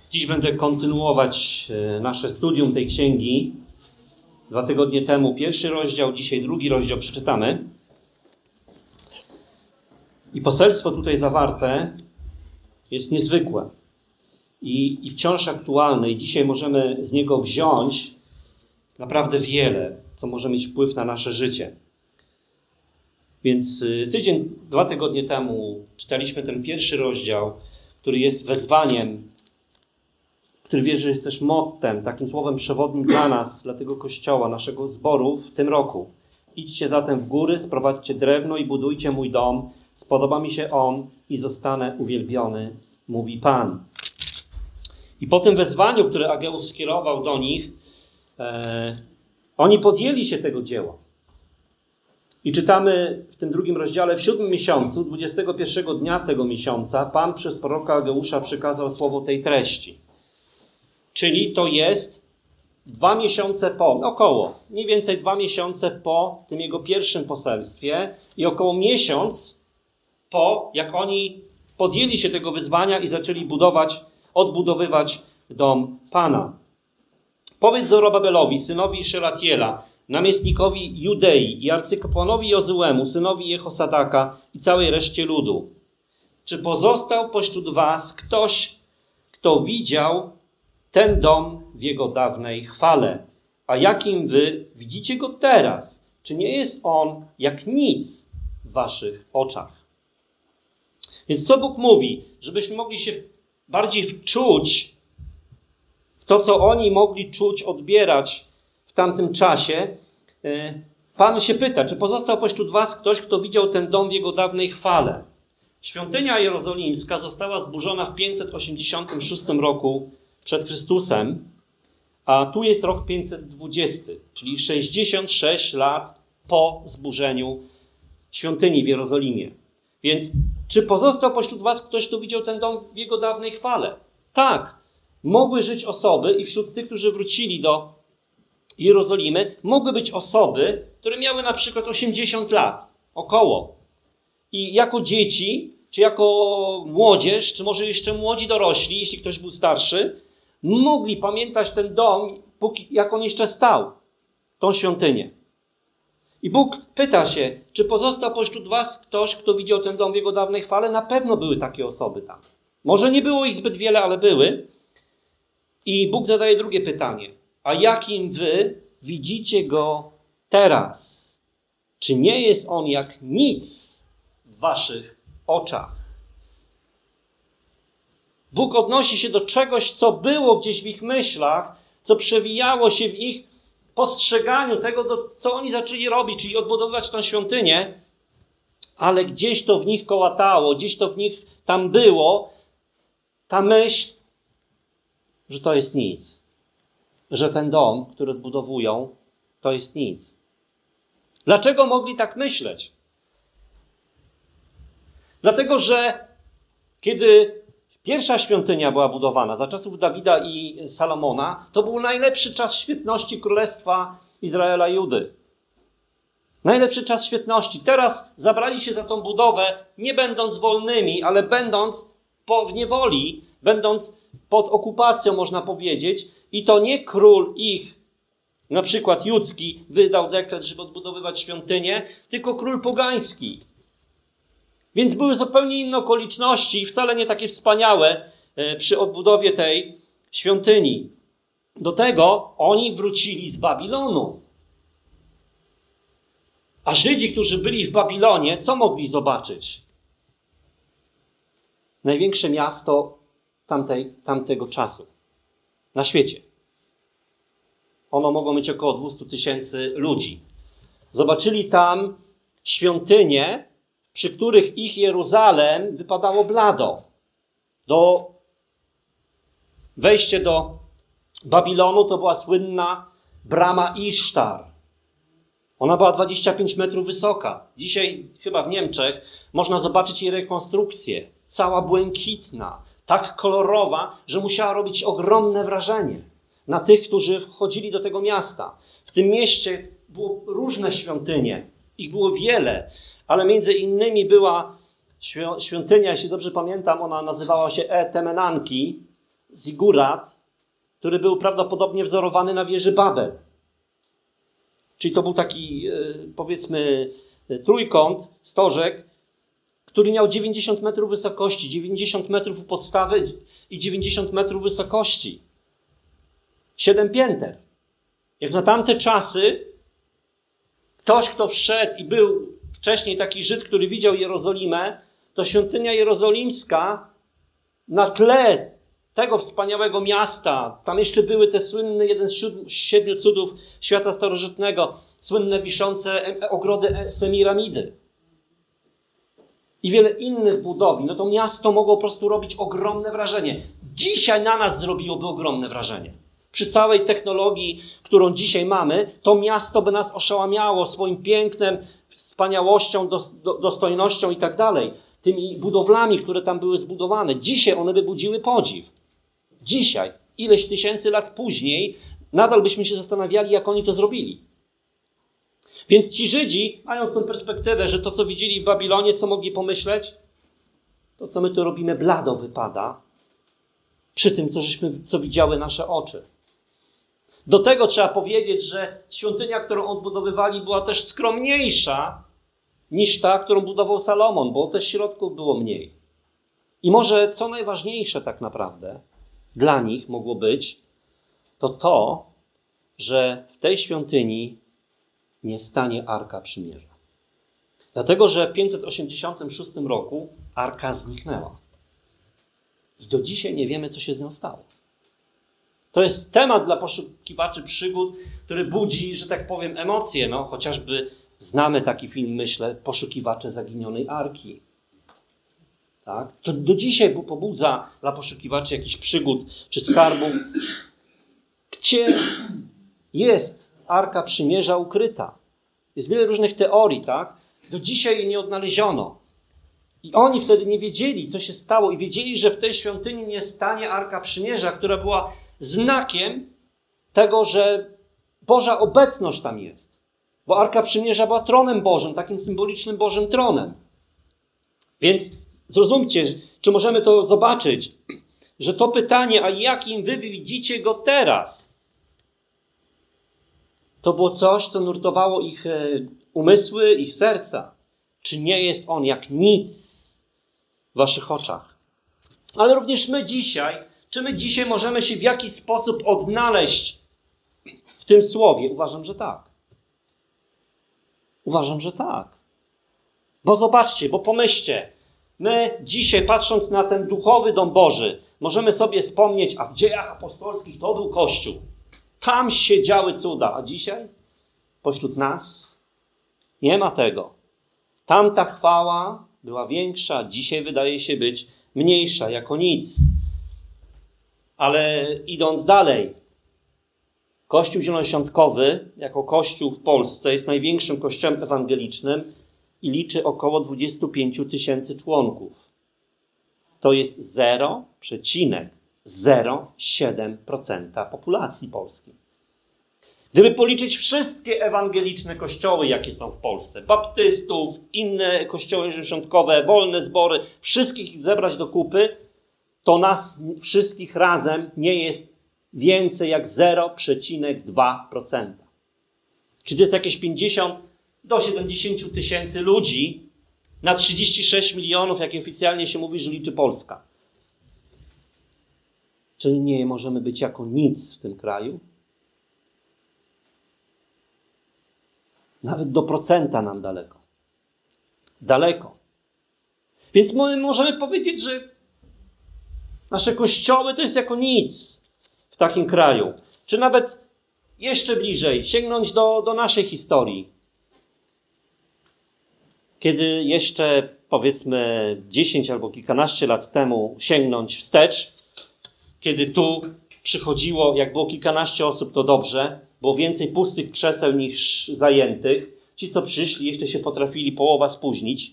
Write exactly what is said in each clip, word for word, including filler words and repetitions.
Dziś będę kontynuować nasze studium tej księgi. Dwa tygodnie temu pierwszy rozdział, dzisiaj drugi rozdział przeczytamy. I poselstwo tutaj zawarte jest niezwykłe i, i wciąż aktualne. I dzisiaj możemy z niego wziąć naprawdę wiele, co może mieć wpływ na nasze życie. Więc tydzień, dwa tygodnie temu czytaliśmy ten pierwszy rozdział, który jest wezwaniem, który wierzę, że jest też mottem, takim słowem przewodnim dla nas, dla tego kościoła, naszego zboru w tym roku. Idźcie zatem w góry, sprowadźcie drewno i budujcie mój dom. Spodoba mi się on i zostanę uwielbiony, mówi Pan. I po tym wezwaniu, które Ageusz skierował do nich, e, oni podjęli się tego dzieła. I czytamy w tym drugim rozdziale, w siódmym miesiącu, dwudziestego pierwszego dnia tego miesiąca, Pan przez proroka Ageusza przekazał słowo tej treści. Czyli to jest dwa miesiące po, około, mniej więcej dwa miesiące po tym jego pierwszym poselstwie i około miesiąc po, jak oni podjęli się tego wyzwania i zaczęli budować, odbudowywać dom Pana. Powiedz Zorobabelowi, synowi Szelatiela, namiestnikowi Judei i arcykapłanowi Jozuemu, synowi Jehosadaka i całej reszcie ludu. Czy pozostał pośród was ktoś, kto widział ten dom w jego dawnej chwale? A jakim wy widzicie go teraz? Czy nie jest on jak nic w waszych oczach? Więc co Bóg mówi? Żebyśmy mogli się bardziej wczuć w to, co oni mogli czuć, odbierać w tamtym czasie. Pan się pyta, czy pozostał pośród was ktoś, kto widział ten dom w jego dawnej chwale? Świątynia jerozolimska została zburzona w pięćset osiemdziesiątym szóstym roku przed Chrystusem, a tu jest rok pięćset dwudziesty, czyli sześćdziesiąt sześć lat po zburzeniu świątyni w Jerozolimie. Więc czy pozostał pośród was ktoś, kto widział ten dom w jego dawnej chwale? Tak, mogły żyć osoby i wśród tych, którzy wrócili do Jerozolimy, mogły być osoby, które miały na przykład osiemdziesiąt lat, około. I jako dzieci, czy jako młodzież, czy może jeszcze młodzi dorośli, jeśli ktoś był starszy, mogli pamiętać ten dom, póki, jak on jeszcze stał, tą świątynię. I Bóg pyta się, czy pozostał pośród was ktoś, kto widział ten dom w jego dawnej chwale? Na pewno były takie osoby tam. Może nie było ich zbyt wiele, ale były. I Bóg zadaje drugie pytanie. A jakim wy widzicie go teraz? Czy nie jest on jak nic w waszych oczach? Bóg odnosi się do czegoś, co było gdzieś w ich myślach, co przewijało się w ich postrzeganiu tego, co oni zaczęli robić, czyli odbudowywać tę świątynię, ale gdzieś to w nich kołatało, gdzieś to w nich tam było, ta myśl, że to jest nic. Że ten dom, który odbudowują, to jest nic. Dlaczego mogli tak myśleć? Dlatego, że kiedy pierwsza świątynia była budowana za czasów Dawida i Salomona, to był najlepszy czas świetności Królestwa Izraela i Judy. Najlepszy czas świetności. Teraz zabrali się za tą budowę, nie będąc wolnymi, ale będąc po, w niewoli, będąc pod okupacją, można powiedzieć. I to nie król ich, na przykład judzki, wydał dekret, żeby odbudowywać świątynię, tylko król pogański. Więc były zupełnie inne okoliczności, wcale nie takie wspaniałe przy odbudowie tej świątyni. Do tego oni wrócili z Babilonu. A Żydzi, którzy byli w Babilonie, co mogli zobaczyć? Największe miasto tamtej, tamtego czasu na świecie. Ono mogło mieć około dwieście tysięcy ludzi. Zobaczyli tam świątynie, przy których ich Jeruzalem wypadało blado. Do wejście do Babilonu to była słynna brama Isztar. Ona była dwadzieścia pięć metrów wysoka. Dzisiaj chyba w Niemczech można zobaczyć jej rekonstrukcję. Cała błękitna, tak kolorowa, że musiała robić ogromne wrażenie na tych, którzy wchodzili do tego miasta. W tym mieście było różne świątynie. Ich było wiele. Ale między innymi była świątynia, jeśli dobrze pamiętam, ona nazywała się E Temenanki, zigurat, który był prawdopodobnie wzorowany na wieży Babel. Czyli to był taki, powiedzmy, trójkąt, stożek, który miał dziewięćdziesiąt metrów wysokości, dziewięćdziesiąt metrów u podstawy i dziewięćdziesiąt metrów wysokości. Siedem pięter. Jak na tamte czasy ktoś, kto wszedł i był wcześniej taki Żyd, który widział Jerozolimę, to świątynia jerozolimska na tle tego wspaniałego miasta, tam jeszcze były te słynne, jeden z siedmiu cudów świata starożytnego, słynne wiszące ogrody Semiramidy i wiele innych budowli. No to miasto mogło po prostu robić ogromne wrażenie. Dzisiaj na nas zrobiłoby ogromne wrażenie. Przy całej technologii, którą dzisiaj mamy, to miasto by nas oszałamiało swoim pięknem, wspaniałością, dostojnością i tak dalej. Tymi budowlami, które tam były zbudowane. Dzisiaj one by budziły podziw. Dzisiaj, ileś tysięcy lat później, nadal byśmy się zastanawiali, jak oni to zrobili. Więc ci Żydzi, mając tę perspektywę, że to, co widzieli w Babilonie, co mogli pomyśleć? To, co my tu robimy, blado wypada przy tym, co, żeśmy, co widziały nasze oczy. Do tego trzeba powiedzieć, że świątynia, którą odbudowywali, była też skromniejsza niż ta, którą budował Salomon, bo też środków było mniej. I może co najważniejsze tak naprawdę dla nich mogło być, to to, że w tej świątyni nie stanie Arka Przymierza. Dlatego, że w pięćset osiemdziesiątym szóstym roku Arka zniknęła. I do dzisiaj nie wiemy, co się z nią stało. To jest temat dla poszukiwaczy przygód, który budzi, że tak powiem, emocje. No, chociażby znamy taki film, myślę, Poszukiwacze zaginionej Arki. Tak? To do dzisiaj pobudza dla poszukiwaczy jakichś przygód czy skarbów. Gdzie jest Arka Przymierza ukryta? Jest wiele różnych teorii, tak? Do dzisiaj jej nie odnaleziono. I oni wtedy nie wiedzieli, co się stało i wiedzieli, że w tej świątyni nie stanie Arka Przymierza, która była znakiem tego, że Boża obecność tam jest. Bo Arka Przymierza była tronem Bożym, takim symbolicznym Bożym tronem. Więc zrozumcie, czy możemy to zobaczyć, że to pytanie, a jakim wy widzicie go teraz, to było coś, co nurtowało ich umysły, ich serca. Czy nie jest on jak nic w waszych oczach? Ale również my dzisiaj, czy my dzisiaj możemy się w jakiś sposób odnaleźć w tym słowie? Uważam, że tak. Uważam, że tak. Bo zobaczcie, bo pomyślcie, my dzisiaj patrząc na ten duchowy dom Boży, możemy sobie wspomnieć, a w dziejach apostolskich to był Kościół. Tam się działy cuda, a dzisiaj pośród nas nie ma tego. Tamta chwała była większa, dzisiaj wydaje się być mniejsza, jako nic. Ale idąc dalej, Kościół Zielonoświątkowy, jako kościół w Polsce, jest największym kościołem ewangelicznym i liczy około dwadzieścia pięć tysięcy członków. To jest zero przecinek zero siedem procent populacji polskiej. Gdyby policzyć wszystkie ewangeliczne kościoły, jakie są w Polsce, baptystów, inne kościoły zielonoświątkowe, wolne zbory, wszystkich ich zebrać do kupy, to nas wszystkich razem nie jest więcej jak zero przecinek dwa procent. Czyli to jest jakieś pięćdziesiąt do siedemdziesięciu tysięcy ludzi na trzydzieści sześć milionów, jak oficjalnie się mówi, że liczy Polska. Czyli nie możemy być jako nic w tym kraju? Nawet do procenta nam daleko. Daleko. Więc my możemy powiedzieć, że nasze kościoły to jest jako nic w takim kraju. Czy nawet jeszcze bliżej, sięgnąć do, do naszej historii. Kiedy jeszcze, powiedzmy, dziesięć albo kilkanaście lat temu sięgnąć wstecz, kiedy tu przychodziło, jak było kilkanaście osób, to dobrze, było więcej pustych krzeseł niż zajętych. Ci, co przyszli, jeszcze się potrafili połowa spóźnić.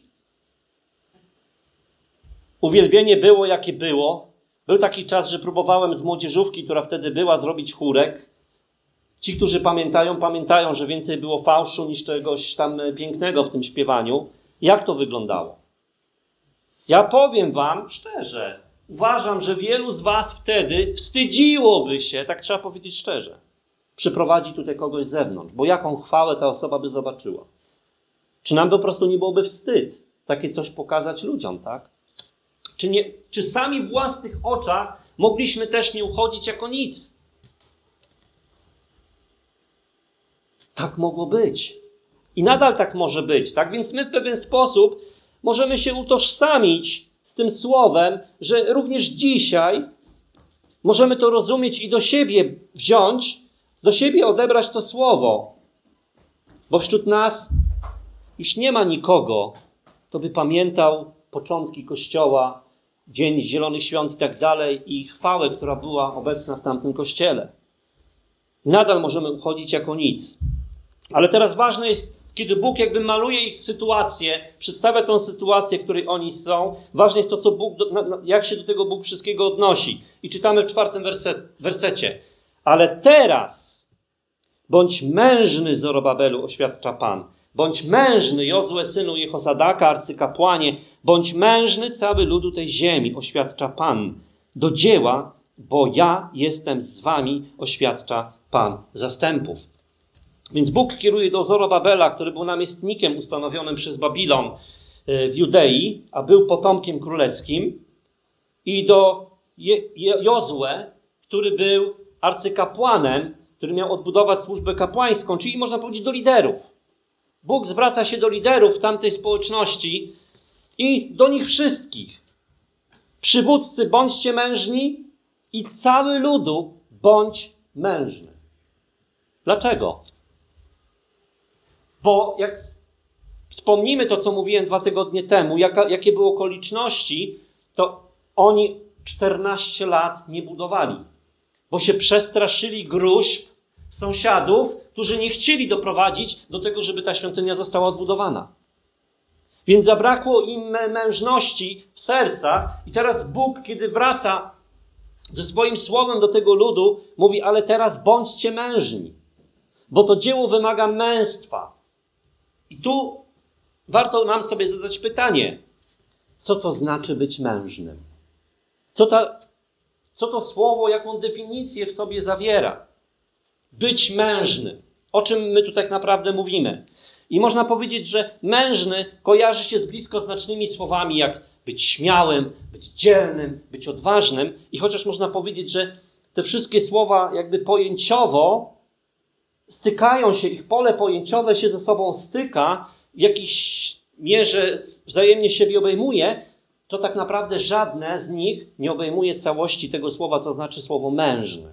Uwielbienie było, jakie było. Był taki czas, że próbowałem z młodzieżówki, która wtedy była, zrobić chórek. Ci, którzy pamiętają, pamiętają, że więcej było fałszu niż czegoś tam pięknego w tym śpiewaniu. Jak to wyglądało? Ja powiem wam szczerze, uważam, że wielu z was wtedy wstydziłoby się, tak trzeba powiedzieć szczerze, przyprowadzić tutaj kogoś z zewnątrz, bo jaką chwałę ta osoba by zobaczyła. Czy nam po prostu nie byłoby wstyd takie coś pokazać ludziom, tak? Czy, nie, czy sami w własnych oczach mogliśmy też nie uchodzić jako nic? Tak mogło być. I nadal tak może być, tak? Więc my w pewien sposób możemy się utożsamić z tym słowem, że również dzisiaj możemy to rozumieć i do siebie wziąć, do siebie odebrać to słowo. Bo wśród nas już nie ma nikogo, kto by pamiętał początki Kościoła, Dzień Zielonych Świąt i tak dalej i chwałę, która była obecna w tamtym Kościele. Nadal możemy uchodzić jako nic. Ale teraz ważne jest, kiedy Bóg jakby maluje ich sytuację, przedstawia tą sytuację, w której oni są, ważne jest to, co Bóg, jak się do tego Bóg wszystkiego odnosi. I czytamy w czwartym werset, wersecie. Ale teraz bądź mężny, Zorobabelu, oświadcza Pan. Bądź mężny, Jozue, synu Jehozadaka, arcykapłanie. Bądź mężny, cały ludu tej ziemi, oświadcza Pan. Do dzieła, bo ja jestem z wami, oświadcza Pan zastępów. Więc Bóg kieruje do Zorobabela, który był namiestnikiem ustanowionym przez Babilon w Judei, a był potomkiem królewskim, i do Jozue, który był arcykapłanem, który miał odbudować służbę kapłańską, czyli można powiedzieć do liderów. Bóg zwraca się do liderów tamtej społeczności i do nich wszystkich. Przywódcy, bądźcie mężni i cały ludu bądź mężny. Dlaczego? Bo jak wspomnimy to, co mówiłem dwa tygodnie temu, jaka, jakie były okoliczności, to oni czternaście lat nie budowali, bo się przestraszyli gruźb sąsiadów, którzy nie chcieli doprowadzić do tego, żeby ta świątynia została odbudowana. Więc zabrakło im mężności w sercach i teraz Bóg, kiedy wraca ze swoim słowem do tego ludu, mówi, ale teraz bądźcie mężni, bo to dzieło wymaga męstwa. I tu warto nam sobie zadać pytanie, co to znaczy być mężnym? Co, ta, co to słowo, jaką definicję w sobie zawiera? Być mężny. O czym my tu tak naprawdę mówimy? I można powiedzieć, że mężny kojarzy się z bliskoznacznymi słowami, jak być śmiałym, być dzielnym, być odważnym. I chociaż można powiedzieć, że te wszystkie słowa jakby pojęciowo stykają się, ich pole pojęciowe się ze sobą styka, w jakiejś mierze wzajemnie siebie obejmuje, to tak naprawdę żadne z nich nie obejmuje całości tego słowa, co znaczy słowo mężny.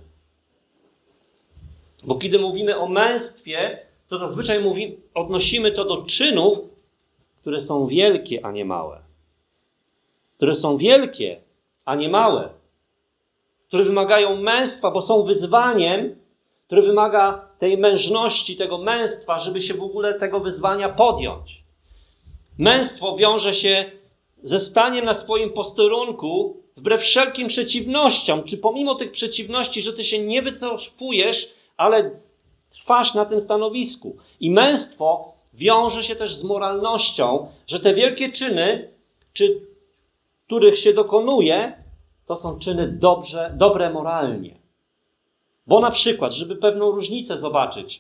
Bo kiedy mówimy o męstwie, to zazwyczaj mówi, odnosimy to do czynów, które są wielkie, a nie małe. Które są wielkie, a nie małe. Które wymagają męstwa, bo są wyzwaniem, które wymaga tej mężności, tego męstwa, żeby się w ogóle tego wyzwania podjąć. Męstwo wiąże się ze staniem na swoim posterunku wbrew wszelkim przeciwnościom, czy pomimo tych przeciwności, że ty się nie wycofujesz, ale trwasz na tym stanowisku. I męstwo wiąże się też z moralnością, że te wielkie czyny, czy których się dokonuje, to są czyny dobrze, dobre moralnie. Bo na przykład, żeby pewną różnicę zobaczyć,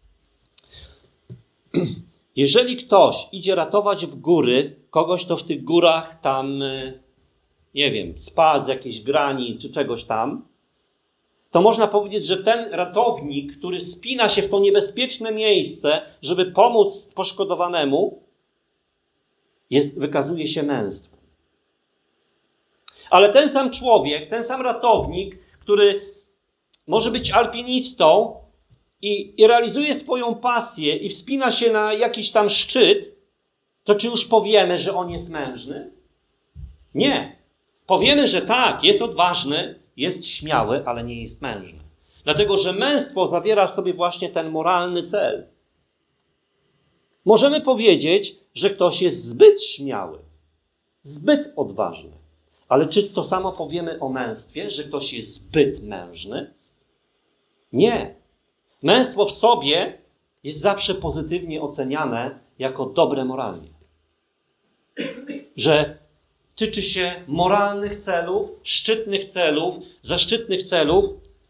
jeżeli ktoś idzie ratować w góry kogoś, kto w tych górach tam, nie wiem, spadł z jakiejś grani czy czegoś tam, to można powiedzieć, że ten ratownik, który spina się w to niebezpieczne miejsce, żeby pomóc poszkodowanemu, jest, wykazuje się męstwem. Ale ten sam człowiek, ten sam ratownik, który może być alpinistą i, i realizuje swoją pasję i wspina się na jakiś tam szczyt, to czy już powiemy, że on jest mężny? Nie. Powiemy, że tak, jest odważny, jest śmiały, ale nie jest mężny. Dlatego, że męstwo zawiera w sobie właśnie ten moralny cel. Możemy powiedzieć, że ktoś jest zbyt śmiały, zbyt odważny. Ale czy to samo powiemy o męstwie, że ktoś jest zbyt mężny? Nie. Męstwo w sobie jest zawsze pozytywnie oceniane jako dobre moralnie. Że tyczy się moralnych celów, szczytnych celów, zaszczytnych celów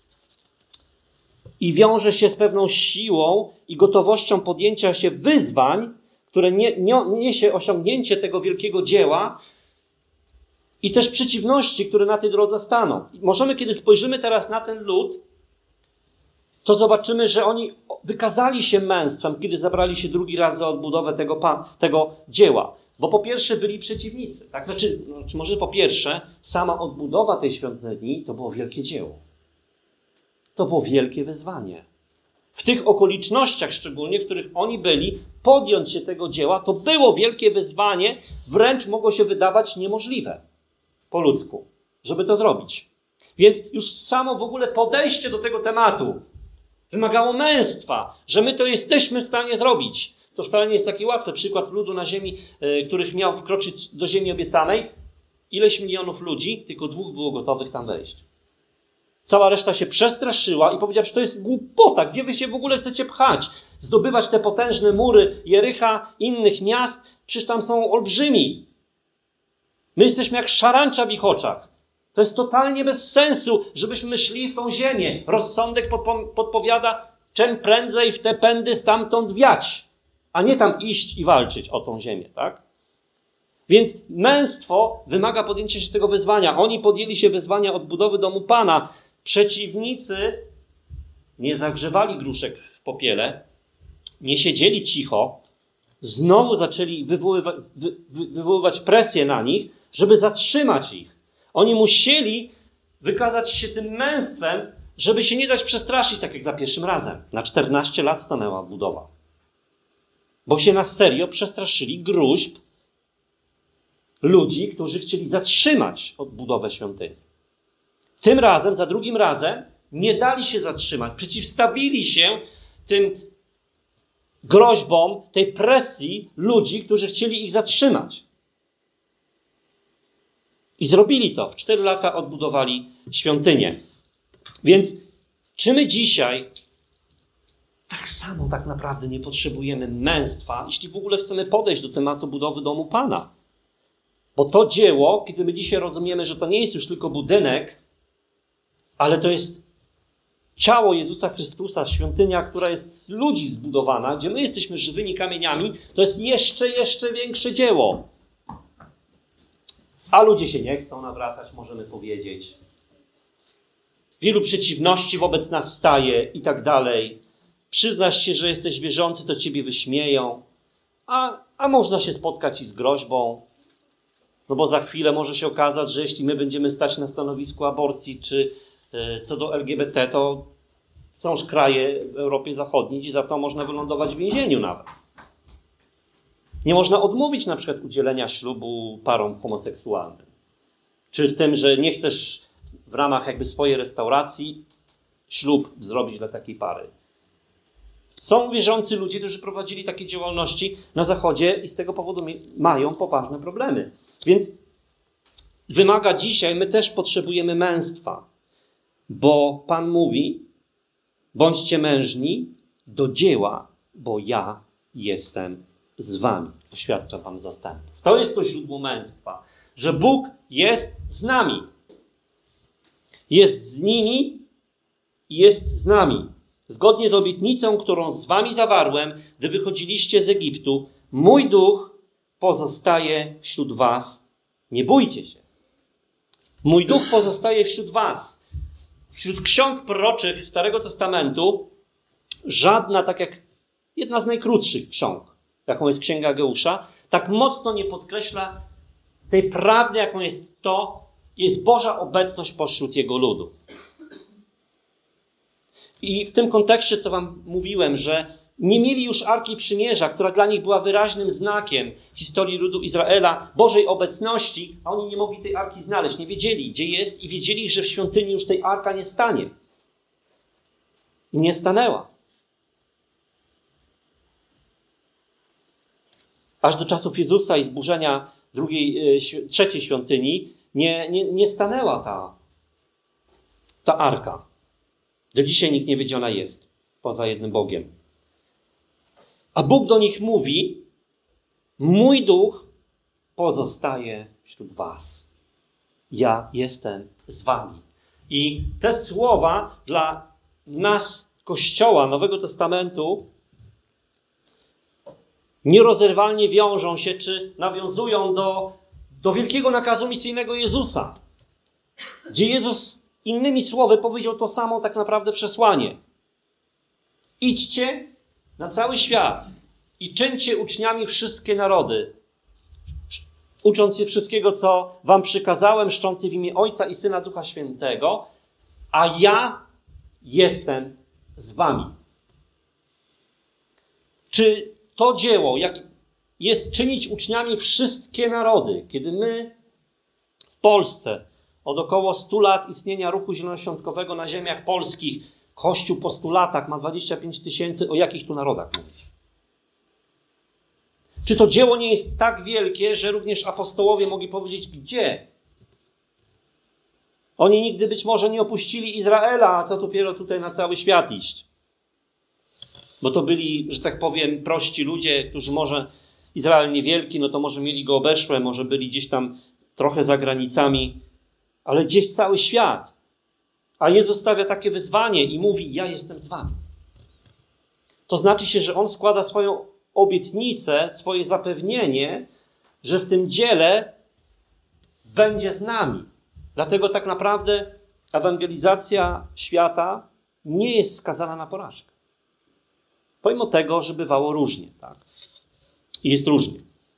i wiąże się z pewną siłą i gotowością podjęcia się wyzwań, które nie, nie, niesie osiągnięcie tego wielkiego dzieła i też przeciwności, które na tej drodze staną. Możemy, kiedy spojrzymy teraz na ten lud, to zobaczymy, że oni wykazali się męstwem, kiedy zabrali się drugi raz za odbudowę tego, tego dzieła. Bo po pierwsze byli przeciwnicy. Tak? Znaczy, znaczy, może po pierwsze, sama odbudowa tej świątyni to było wielkie dzieło. To było wielkie wyzwanie. W tych okolicznościach szczególnie, w których oni byli, podjąć się tego dzieła, to było wielkie wyzwanie, wręcz mogło się wydawać niemożliwe po ludzku, żeby to zrobić. Więc już samo w ogóle podejście do tego tematu wymagało męstwa, że my to jesteśmy w stanie zrobić. To wcale nie jest takie łatwe. Przykład ludu na ziemi, yy, których miał wkroczyć do ziemi obiecanej. Ileś milionów ludzi, tylko dwóch było gotowych tam wejść. Cała reszta się przestraszyła i powiedziała, że to jest głupota. Gdzie wy się w ogóle chcecie pchać? Zdobywać te potężne mury Jericha, innych miast? Przecież tam są olbrzymi. My jesteśmy jak szarancza w ich oczach. To jest totalnie bez sensu, żebyśmy szli w tą ziemię. Rozsądek podpo- podpowiada, czym prędzej w te pędy stamtąd wiać, a nie tam iść i walczyć o tą ziemię, tak? Więc męstwo wymaga podjęcia się tego wyzwania. Oni podjęli się wyzwania odbudowy domu Pana. Przeciwnicy nie zagrzewali gruszek w popiele, nie siedzieli cicho, znowu zaczęli wywoływać, wy, wy, wywoływać presję na nich, żeby zatrzymać ich. Oni musieli wykazać się tym męstwem, żeby się nie dać przestraszyć, tak jak za pierwszym razem. Na czternaście lat stanęła budowa. Bo się na serio przestraszyli gruźb ludzi, którzy chcieli zatrzymać odbudowę świątyni. Tym razem, za drugim razem, nie dali się zatrzymać. Przeciwstawili się tym groźbom, tej presji ludzi, którzy chcieli ich zatrzymać. I zrobili to. W cztery lata odbudowali świątynię. Więc czy my dzisiaj tak samo tak naprawdę nie potrzebujemy męstwa, jeśli w ogóle chcemy podejść do tematu budowy domu Pana? Bo to dzieło, kiedy my dzisiaj rozumiemy, że to nie jest już tylko budynek, ale to jest ciało Jezusa Chrystusa, świątynia, która jest z ludzi zbudowana, gdzie my jesteśmy żywymi kamieniami, to jest jeszcze, jeszcze większe dzieło. A ludzie się nie chcą nawracać, możemy powiedzieć. Wielu przeciwności wobec nas staje i tak dalej. Przyznasz się, że jesteś wierzący, to ciebie wyśmieją. A, a można się spotkać i z groźbą. No bo za chwilę może się okazać, że jeśli my będziemy stać na stanowisku aborcji czy y, co do L G B T, to są już kraje w Europie Zachodniej, gdzie za to można wylądować w więzieniu nawet. Nie można odmówić na przykład udzielenia ślubu parom homoseksualnym. Czy z tym, że nie chcesz w ramach jakby swojej restauracji ślub zrobić dla takiej pary. Są wierzący ludzie, którzy prowadzili takie działalności na Zachodzie i z tego powodu mają poważne problemy. Więc wymaga dzisiaj, my też potrzebujemy męstwa, bo Pan mówi, bądźcie mężni do dzieła, bo ja jestem z wami. Oświadcza Pan zastępów. To jest to źródło męstwa, że Bóg jest z nami. Jest z nimi i jest z nami. Zgodnie z obietnicą, którą z wami zawarłem, gdy wychodziliście z Egiptu, mój duch pozostaje wśród was. Nie bójcie się. Mój duch pozostaje wśród was. Wśród ksiąg proroczych Starego Testamentu żadna, tak jak jedna z najkrótszych ksiąg, jaką jest Księga Ageusza, tak mocno nie podkreśla tej prawdy, jaką jest to, jest Boża obecność pośród Jego ludu. I w tym kontekście, co wam mówiłem, że nie mieli już Arki Przymierza, która dla nich była wyraźnym znakiem w historii ludu Izraela, Bożej obecności, a oni nie mogli tej Arki znaleźć, nie wiedzieli, gdzie jest i wiedzieli, że w świątyni już tej Arka nie stanie. I nie stanęła. Aż do czasów Jezusa i zburzenia drugiej, trzeciej świątyni nie, nie, nie stanęła ta, ta Arka. Do dzisiaj nikt nie wie, gdzie ona jest, poza jednym Bogiem. A Bóg do nich mówi, mój duch pozostaję wśród was. Ja jestem z wami. I te słowa dla nas, Kościoła Nowego Testamentu, nierozerwalnie wiążą się, czy nawiązują do, do wielkiego nakazu misyjnego Jezusa, gdzie Jezus innymi słowy powiedział to samo tak naprawdę przesłanie. Idźcie na cały świat i czyńcie uczniami wszystkie narody, ucząc je wszystkiego, co wam przykazałem, szcząc je w imię Ojca i Syna Ducha Świętego, a ja jestem z wami. Czy to dzieło, jak jest czynić uczniami wszystkie narody, kiedy my w Polsce od około stu lat istnienia ruchu zielonoświątkowego na ziemiach polskich, Kościół po stu latach ma dwadzieścia pięć tysięcy, o jakich tu narodach mówić? Czy to dzieło nie jest tak wielkie, że również apostołowie mogli powiedzieć, gdzie? Oni nigdy być może nie opuścili Izraela, a co dopiero tutaj na cały świat iść. Bo to byli, że tak powiem, prości ludzie, którzy może, Izrael niewielki, no to może mieli go obeszłe, może byli gdzieś tam trochę za granicami, ale gdzieś cały świat. A Jezus stawia takie wyzwanie i mówi, ja jestem z wami. To znaczy się, że On składa swoją obietnicę, swoje zapewnienie, że w tym dziele będzie z nami. Dlatego tak naprawdę ewangelizacja świata nie jest skazana na porażkę. Pomimo tego, że bywało różnie. Tak? I jest różnie.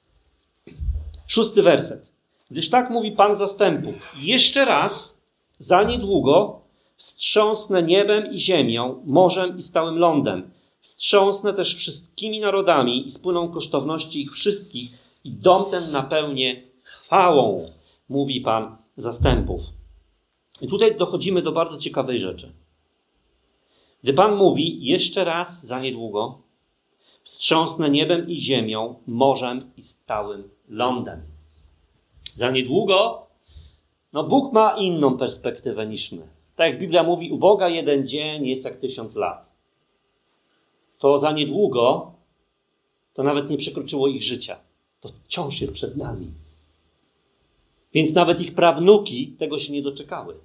Szósty werset. Gdyż tak mówi Pan zastępów. Jeszcze raz, za niedługo, wstrząsnę niebem i ziemią, morzem i stałym lądem. Wstrząsnę też wszystkimi narodami i spłyną kosztowności ich wszystkich i dom ten napełnię chwałą, mówi Pan zastępów. I tutaj dochodzimy do bardzo ciekawej rzeczy. Gdy Pan mówi, jeszcze raz za niedługo, wstrząsnę niebem i ziemią, morzem i stałym lądem. Za niedługo, no Bóg ma inną perspektywę niż my. Tak jak Biblia mówi, u Boga jeden dzień jest jak tysiąc lat. To za niedługo, to nawet nie przekroczyło ich życia. To wciąż jest przed nami. Więc nawet ich prawnuki tego się nie doczekały.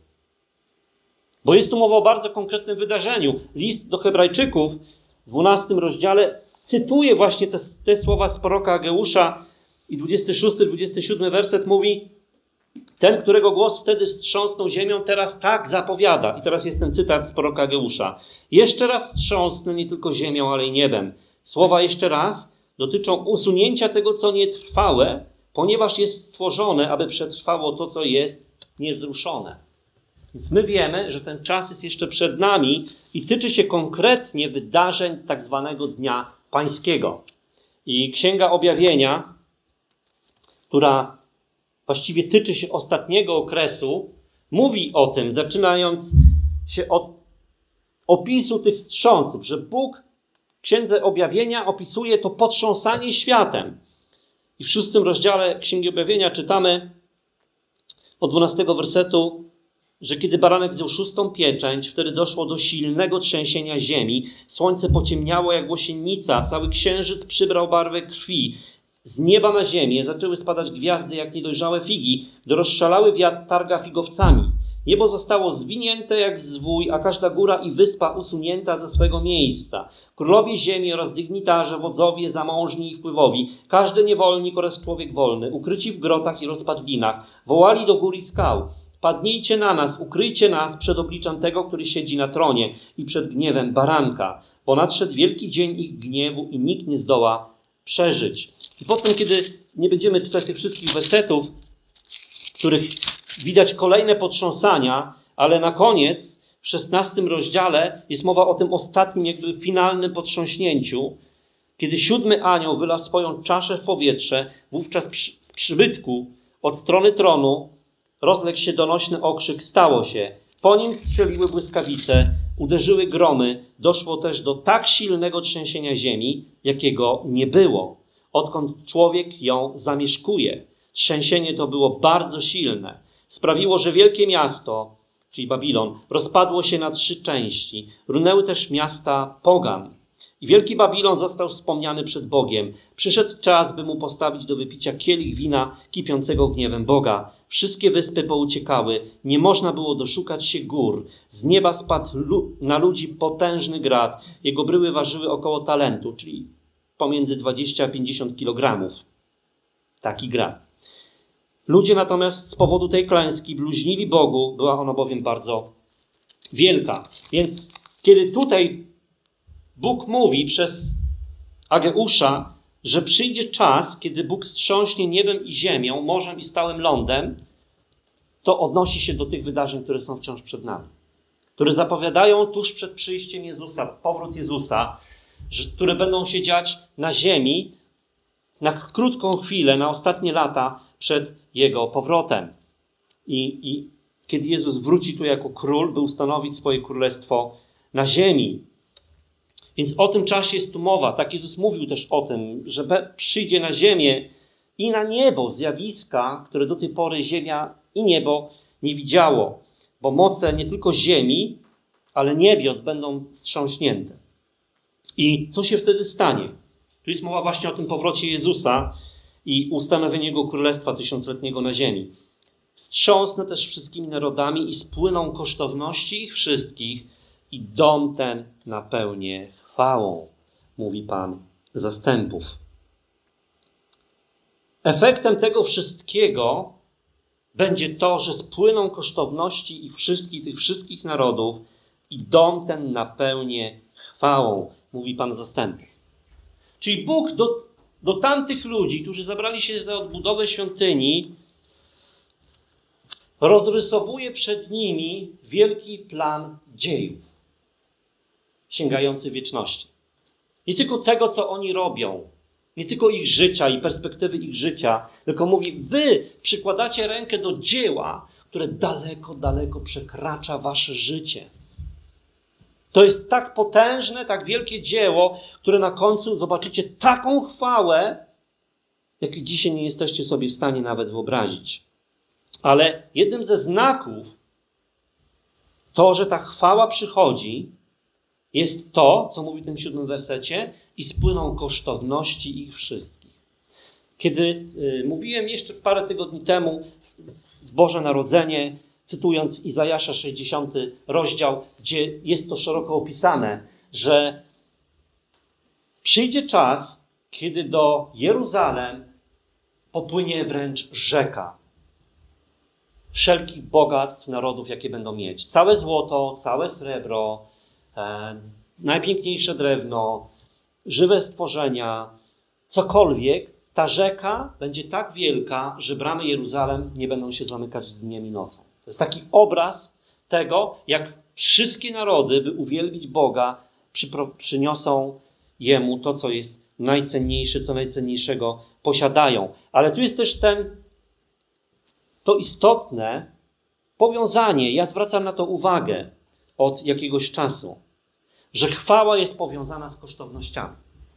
Bo jest tu mowa o bardzo konkretnym wydarzeniu. List do Hebrajczyków w dwunastym rozdziale cytuje właśnie te, te słowa z proroka Ageusza i dwudziesty szósty dwudziesty siódmy werset mówi: ten, którego głos wtedy wstrząsnął ziemią, teraz tak zapowiada. I teraz jest ten cytat z proroka Ageusza. Jeszcze raz wstrząsnę nie tylko ziemią, ale i niebem. Słowa jeszcze raz dotyczą usunięcia tego, co nietrwałe, ponieważ jest stworzone, aby przetrwało to, co jest niewzruszone. Więc my wiemy, że ten czas jest jeszcze przed nami i tyczy się konkretnie wydarzeń tak zwanego Dnia Pańskiego. I Księga Objawienia, która właściwie tyczy się ostatniego okresu, mówi o tym, zaczynając się od opisu tych wstrząsów, że Bóg w Księdze Objawienia opisuje to potrząsanie światem. I w szóstym rozdziale Księgi Objawienia czytamy od dwunastego wersetu, że kiedy baranek wziął szóstą pieczęć, wtedy doszło do silnego trzęsienia ziemi. Słońce pociemniało jak głosienica, cały księżyc przybrał barwę krwi. Z nieba na ziemię zaczęły spadać gwiazdy jak niedojrzałe figi, gdy rozszalały wiatr targa figowcami. Niebo zostało zwinięte jak zwój, a każda góra i wyspa usunięta ze swego miejsca. Królowie ziemi oraz dygnitarze, wodzowie, zamążni i wpływowi, każdy niewolnik oraz człowiek wolny, ukryci w grotach i rozpadlinach, wołali do gór i skał: padnijcie na nas, ukryjcie nas przed obliczem tego, który siedzi na tronie i przed gniewem baranka, bo nadszedł wielki dzień ich gniewu i nikt nie zdoła przeżyć. I potem, kiedy nie będziemy czytać tych wszystkich wersetów, w których widać kolejne potrząsania, ale na koniec w szesnastym rozdziale jest mowa o tym ostatnim, jakby finalnym potrząśnięciu, kiedy siódmy anioł wylał swoją czaszę w powietrze, wówczas przy, z przybytku od strony tronu rozległ się donośny okrzyk: stało się. Po nim strzeliły błyskawice, uderzyły gromy, doszło też do tak silnego trzęsienia ziemi, jakiego nie było, odkąd człowiek ją zamieszkuje. Trzęsienie to było bardzo silne. Sprawiło, że wielkie miasto, czyli Babilon, rozpadło się na trzy części. Runęły też miasta pogan. I wielki Babilon został wspomniany przed Bogiem. Przyszedł czas, by mu postawić do wypicia kielich wina kipiącego gniewem Boga. Wszystkie wyspy pouciekały, nie można było doszukać się gór. Z nieba spadł lu- na ludzi potężny grad. Jego bryły ważyły około talentu, czyli pomiędzy dwadzieścia a pięćdziesiąt kilogramów. Taki grad. Ludzie natomiast z powodu tej klęski bluźnili Bogu, była ona bowiem bardzo wielka. Więc kiedy tutaj Bóg mówi przez Ageusza, że przyjdzie czas, kiedy Bóg wstrząśnie niebem i ziemią, morzem i stałym lądem, to odnosi się do tych wydarzeń, które są wciąż przed nami. Które zapowiadają tuż przed przyjściem Jezusa, powrót Jezusa, że, które będą się dziać na ziemi na krótką chwilę, na ostatnie lata przed Jego powrotem. I, i kiedy Jezus wróci tu jako król, by ustanowić swoje królestwo na ziemi. Więc o tym czasie jest tu mowa. Tak Jezus mówił też o tym, że przyjdzie na ziemię i na niebo zjawiska, które do tej pory ziemia i niebo nie widziało. Bo moce nie tylko ziemi, ale niebios będą wstrząśnięte. I co się wtedy stanie? Tu jest mowa właśnie o tym powrocie Jezusa i ustanowieniu Jego Królestwa Tysiącletniego na ziemi. Wstrząsnę też wszystkimi narodami i spłyną kosztowności ich wszystkich i dom ten napełnię chwałą, mówi Pan zastępów. Efektem tego wszystkiego będzie to, że spłyną kosztowności ich wszystkich, tych wszystkich narodów i dom ten napełnię chwałą, mówi Pan zastępów. Czyli Bóg do, do tamtych ludzi, którzy zabrali się za odbudowę świątyni, rozrysowuje przed nimi wielki plan dziejów, sięgający wieczności. Nie tylko tego, co oni robią, nie tylko ich życia i perspektywy ich życia, tylko mówi, wy przykładacie rękę do dzieła, które daleko, daleko przekracza wasze życie. To jest tak potężne, tak wielkie dzieło, które na końcu zobaczycie taką chwałę, jakiej dzisiaj nie jesteście sobie w stanie nawet wyobrazić. Ale jednym ze znaków to, że ta chwała przychodzi, jest to, co mówi w tym siódmym wersecie, i spłyną kosztowności ich wszystkich. Kiedy y, mówiłem jeszcze parę tygodni temu w Boże Narodzenie, cytując Izajasza sześćdziesiąty rozdział, gdzie jest to szeroko opisane, że przyjdzie czas, kiedy do Jeruzalem popłynie wręcz rzeka wszelkich bogactw narodów, jakie będą mieć. Całe złoto, całe srebro, e, najpiękniejsze drewno, żywe stworzenia, cokolwiek, ta rzeka będzie tak wielka, że bramy Jeruzalem nie będą się zamykać dniem i nocą. To jest taki obraz tego, jak wszystkie narody, by uwielbić Boga, przypro- przyniosą Jemu to, co jest najcenniejsze, co najcenniejszego posiadają. Ale tu jest też ten, to istotne powiązanie, ja zwracam na to uwagę od jakiegoś czasu, że chwała jest powiązana z kosztownościami.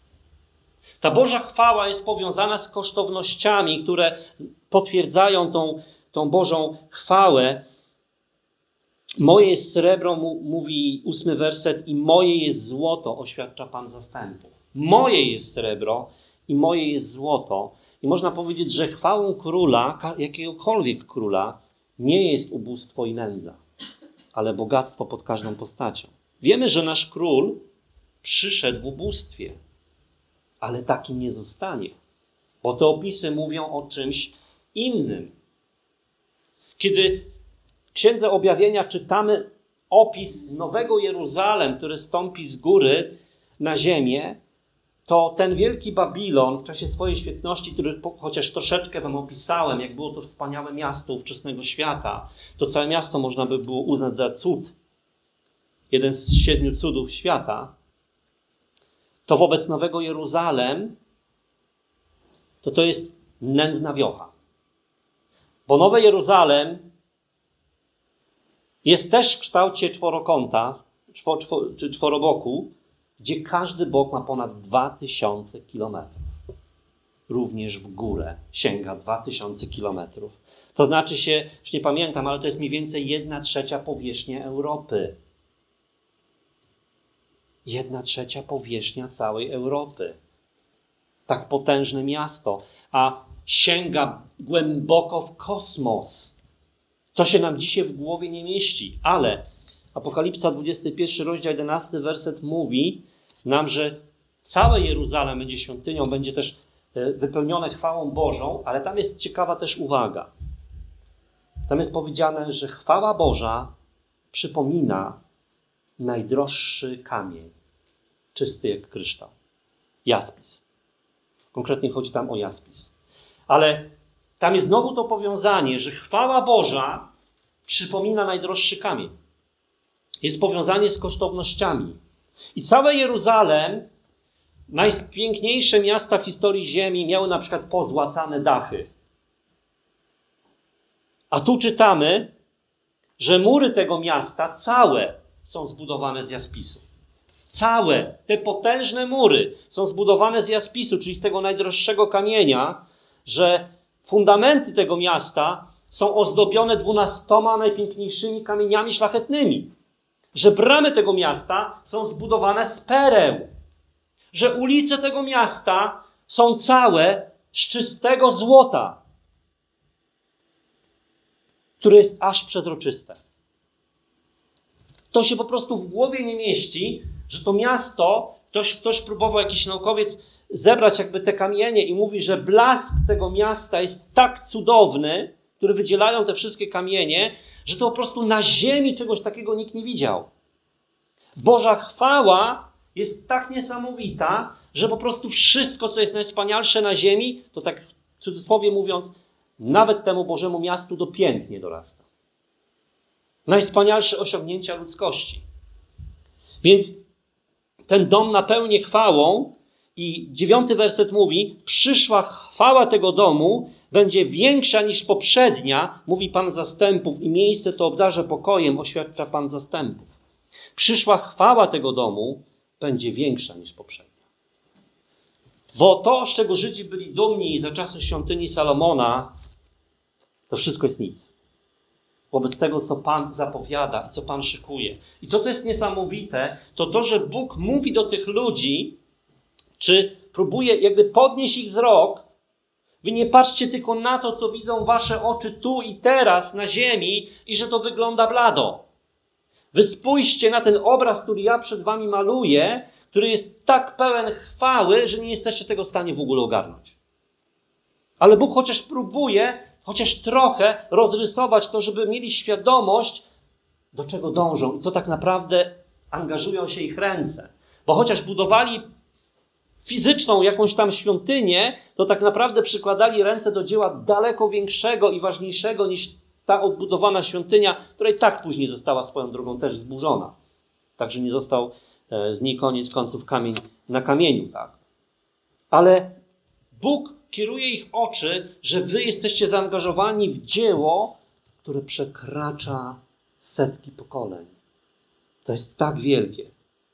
Ta Boża chwała jest powiązana z kosztownościami, które potwierdzają tą, tą Bożą chwałę. Moje jest srebro, mówi ósmy werset, i moje jest złoto, oświadcza Pan zastępów. Moje jest srebro i moje jest złoto. I można powiedzieć, że chwałą króla, jakiegokolwiek króla, nie jest ubóstwo i nędza, ale bogactwo pod każdą postacią. Wiemy, że nasz król przyszedł w ubóstwie, ale takim nie zostanie, bo te opisy mówią o czymś innym. Kiedy w Księdze Objawienia czytamy opis Nowego Jeruzalem, który stąpi z góry na ziemię, to ten wielki Babilon w czasie swojej świetności, który chociaż troszeczkę wam opisałem, jak było to wspaniałe miasto ówczesnego świata, to całe miasto można by było uznać za cud, jeden z siedmiu cudów świata, to wobec Nowego Jeruzalem to to jest nędzna wiocha. Bo Nowe Jeruzalem jest też w kształcie czworokąta, czwo, czwo, czy czworoboku, gdzie każdy bok ma ponad dwa tysiące kilometrów. Również w górę sięga dwa tysiące kilometrów. To znaczy się, już nie pamiętam, ale to jest mniej więcej jedna trzecia powierzchni Europy. Jedna trzecia powierzchnia całej Europy. Tak potężne miasto, a sięga głęboko w kosmos. To się nam dzisiaj w głowie nie mieści, ale Apokalipsa dwudziesty pierwszy rozdział jedenasty werset mówi nam, że całe Jeruzalem będzie świątynią, będzie też wypełnione chwałą Bożą, ale tam jest ciekawa też uwaga. Tam jest powiedziane, że chwała Boża przypomina najdroższy kamień, czysty jak kryształ. Jaspis. Konkretnie chodzi tam o jaspis. Ale tam jest znowu to powiązanie, że chwała Boża przypomina najdroższy kamień. Jest powiązanie z kosztownościami. I całe Jeruzalem, najpiękniejsze miasta w historii ziemi, miały na przykład pozłacane dachy. A tu czytamy, że mury tego miasta całe są zbudowane z jaspisu. Całe te potężne mury są zbudowane z jaspisu, czyli z tego najdroższego kamienia, że fundamenty tego miasta są ozdobione dwunastoma najpiękniejszymi kamieniami szlachetnymi. Że bramy tego miasta są zbudowane z pereł. Że ulice tego miasta są całe z czystego złota, które jest aż przezroczyste. To się po prostu w głowie nie mieści, że to miasto, ktoś, ktoś próbował, jakiś naukowiec, zebrać jakby te kamienie i mówi, że blask tego miasta jest tak cudowny, który wydzielają te wszystkie kamienie, że to po prostu na ziemi czegoś takiego nikt nie widział. Boża chwała jest tak niesamowita, że po prostu wszystko, co jest najwspanialsze na ziemi, to tak w cudzysłowie mówiąc, nawet temu Bożemu miastu do pięt nie dorasta. Najwspanialsze osiągnięcia ludzkości. Więc ten dom napełni chwałą i dziewiąty werset mówi, przyszła chwała tego domu będzie większa niż poprzednia, mówi Pan zastępów, i miejsce to obdarze pokojem, oświadcza Pan zastępów. Przyszła chwała tego domu będzie większa niż poprzednia. Bo to, z czego Żydzi byli dumni za czasów świątyni Salomona, to wszystko jest nic. Wobec tego, co Pan zapowiada i co Pan szykuje. I to, co jest niesamowite, to to, że Bóg mówi do tych ludzi, czy próbuje jakby podnieść ich wzrok. Wy nie patrzcie tylko na to, co widzą wasze oczy tu i teraz na ziemi i że to wygląda blado. Wy spójrzcie na ten obraz, który ja przed wami maluję, który jest tak pełen chwały, że nie jesteście tego w stanie w ogóle ogarnąć. Ale Bóg chociaż próbuje, chociaż trochę rozrysować to, żeby mieli świadomość, do czego dążą i co tak naprawdę angażują się ich ręce. Bo chociaż budowali fizyczną jakąś tam świątynię, to tak naprawdę przykładali ręce do dzieła daleko większego i ważniejszego niż ta odbudowana świątynia, która i tak później została swoją drogą też zburzona. Także nie został z niej koniec końców kamień na kamieniu. Tak. Ale Bóg kieruje ich oczy, że wy jesteście zaangażowani w dzieło, które przekracza setki pokoleń. To jest tak wielkie.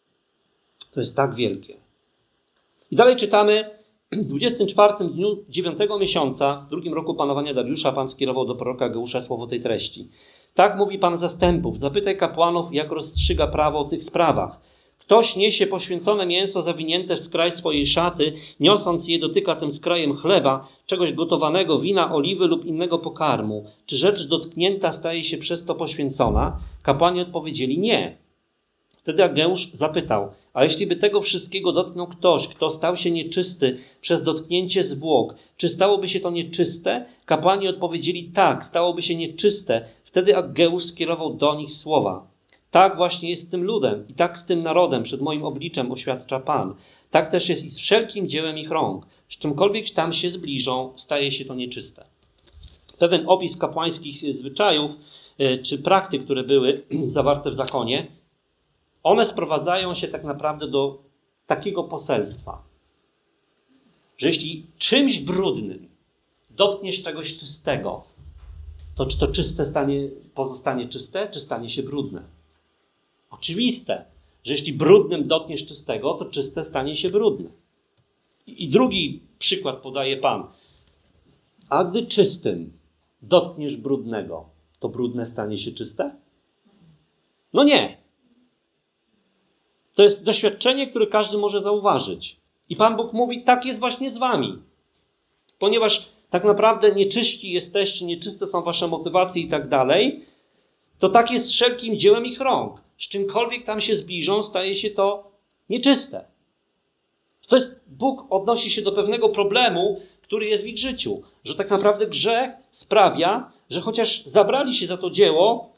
To jest tak wielkie. I dalej czytamy, w dwudziestym czwartym dniu dziewiątego miesiąca, w drugim roku panowania Dariusza, Pan skierował do proroka Geusza słowo tej treści. Tak mówi Pan zastępów, zapytaj kapłanów, jak rozstrzyga prawo o tych sprawach. Ktoś niesie poświęcone mięso zawinięte w skraj swojej szaty, niosąc je dotyka tym skrajem chleba, czegoś gotowanego, wina, oliwy lub innego pokarmu. Czy rzecz dotknięta staje się przez to poświęcona? Kapłani odpowiedzieli nie. Wtedy Ageusz zapytał, a jeśli by tego wszystkiego dotknął ktoś, kto stał się nieczysty przez dotknięcie zwłok, czy stałoby się to nieczyste? Kapłani odpowiedzieli tak, stałoby się nieczyste. Wtedy Ageusz skierował do nich słowa. Tak właśnie jest z tym ludem i tak z tym narodem przed moim obliczem oświadcza Pan. Tak też jest i z wszelkim dziełem ich rąk. Z czymkolwiek tam się zbliżą, staje się to nieczyste. Pewien opis kapłańskich zwyczajów czy praktyk, które były zawarte w zakonie, one sprowadzają się tak naprawdę do takiego poselstwa, że jeśli czymś brudnym dotkniesz czegoś czystego, to czy to czyste stanie, pozostanie czyste, czy stanie się brudne? Oczywiste, że jeśli brudnym dotkniesz czystego, to czyste stanie się brudne. I drugi przykład podaje Pan. A gdy czystym dotkniesz brudnego, to brudne stanie się czyste? No nie. To jest doświadczenie, które każdy może zauważyć. I Pan Bóg mówi, tak jest właśnie z wami. Ponieważ tak naprawdę nieczyści jesteście, nieczyste są wasze motywacje i tak dalej, to tak jest z wszelkim dziełem ich rąk. Z czymkolwiek tam się zbliżą, staje się to nieczyste. To jest, Bóg odnosi się do pewnego problemu, który jest w ich życiu. Że tak naprawdę grzech sprawia, że chociaż zabrali się za to dzieło,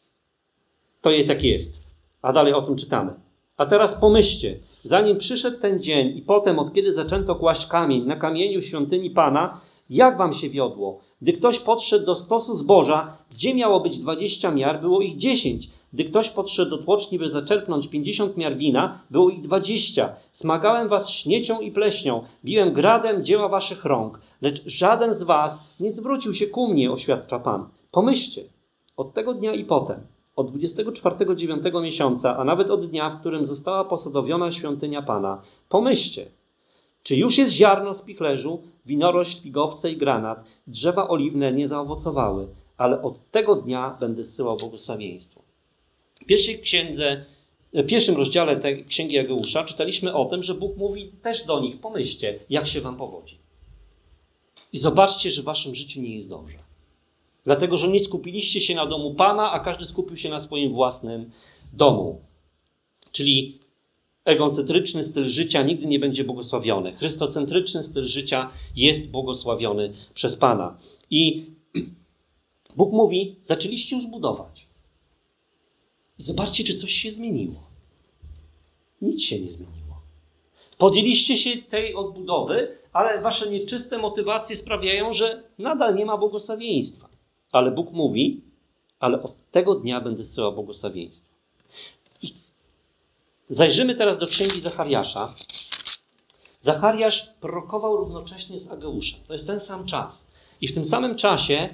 to jest jak jest. A dalej o tym czytamy. A teraz pomyślcie, zanim przyszedł ten dzień i potem od kiedy zaczęto kłaść kamień na kamieniu świątyni Pana, jak wam się wiodło? Gdy ktoś podszedł do stosu zboża, gdzie miało być dwadzieścia miar, było ich dziesięć. Gdy ktoś podszedł do tłoczni, by zaczerpnąć pięćdziesiąt miar wina, było ich dwadzieścia. Smagałem was śmiecią i pleśnią, biłem gradem dzieła waszych rąk, lecz żaden z was nie zwrócił się ku mnie, oświadcza Pan. Pomyślcie, od tego dnia i potem, od dwudziestego czwartego dziewiątego miesiąca, a nawet od dnia, w którym została posadowiona świątynia Pana, pomyślcie, czy już jest ziarno z pichlerzu, winorośl, figowce i granat, drzewa oliwne nie zaowocowały, ale od tego dnia będę zsyłał błogosławieństwo. W pierwszej księdze, w pierwszym rozdziale tej księgi Ageusza czytaliśmy o tym, że Bóg mówi też do nich, pomyślcie, jak się wam powodzi. I zobaczcie, że w waszym życiu nie jest dobrze. Dlatego, że nie skupiliście się na domu Pana, a każdy skupił się na swoim własnym domu. Czyli egocentryczny styl życia nigdy nie będzie błogosławiony. Chrystocentryczny styl życia jest błogosławiony przez Pana. I Bóg mówi, zaczęliście już budować. I zobaczcie, czy coś się zmieniło. Nic się nie zmieniło. Podjęliście się tej odbudowy, ale wasze nieczyste motywacje sprawiają, że nadal nie ma błogosławieństwa. Ale Bóg mówi, ale od tego dnia będę zsyłał błogosławieństwo. I zajrzymy teraz do księgi Zachariasza. Zachariasz prorokował równocześnie z Ageuszem. To jest ten sam czas. I w tym samym czasie,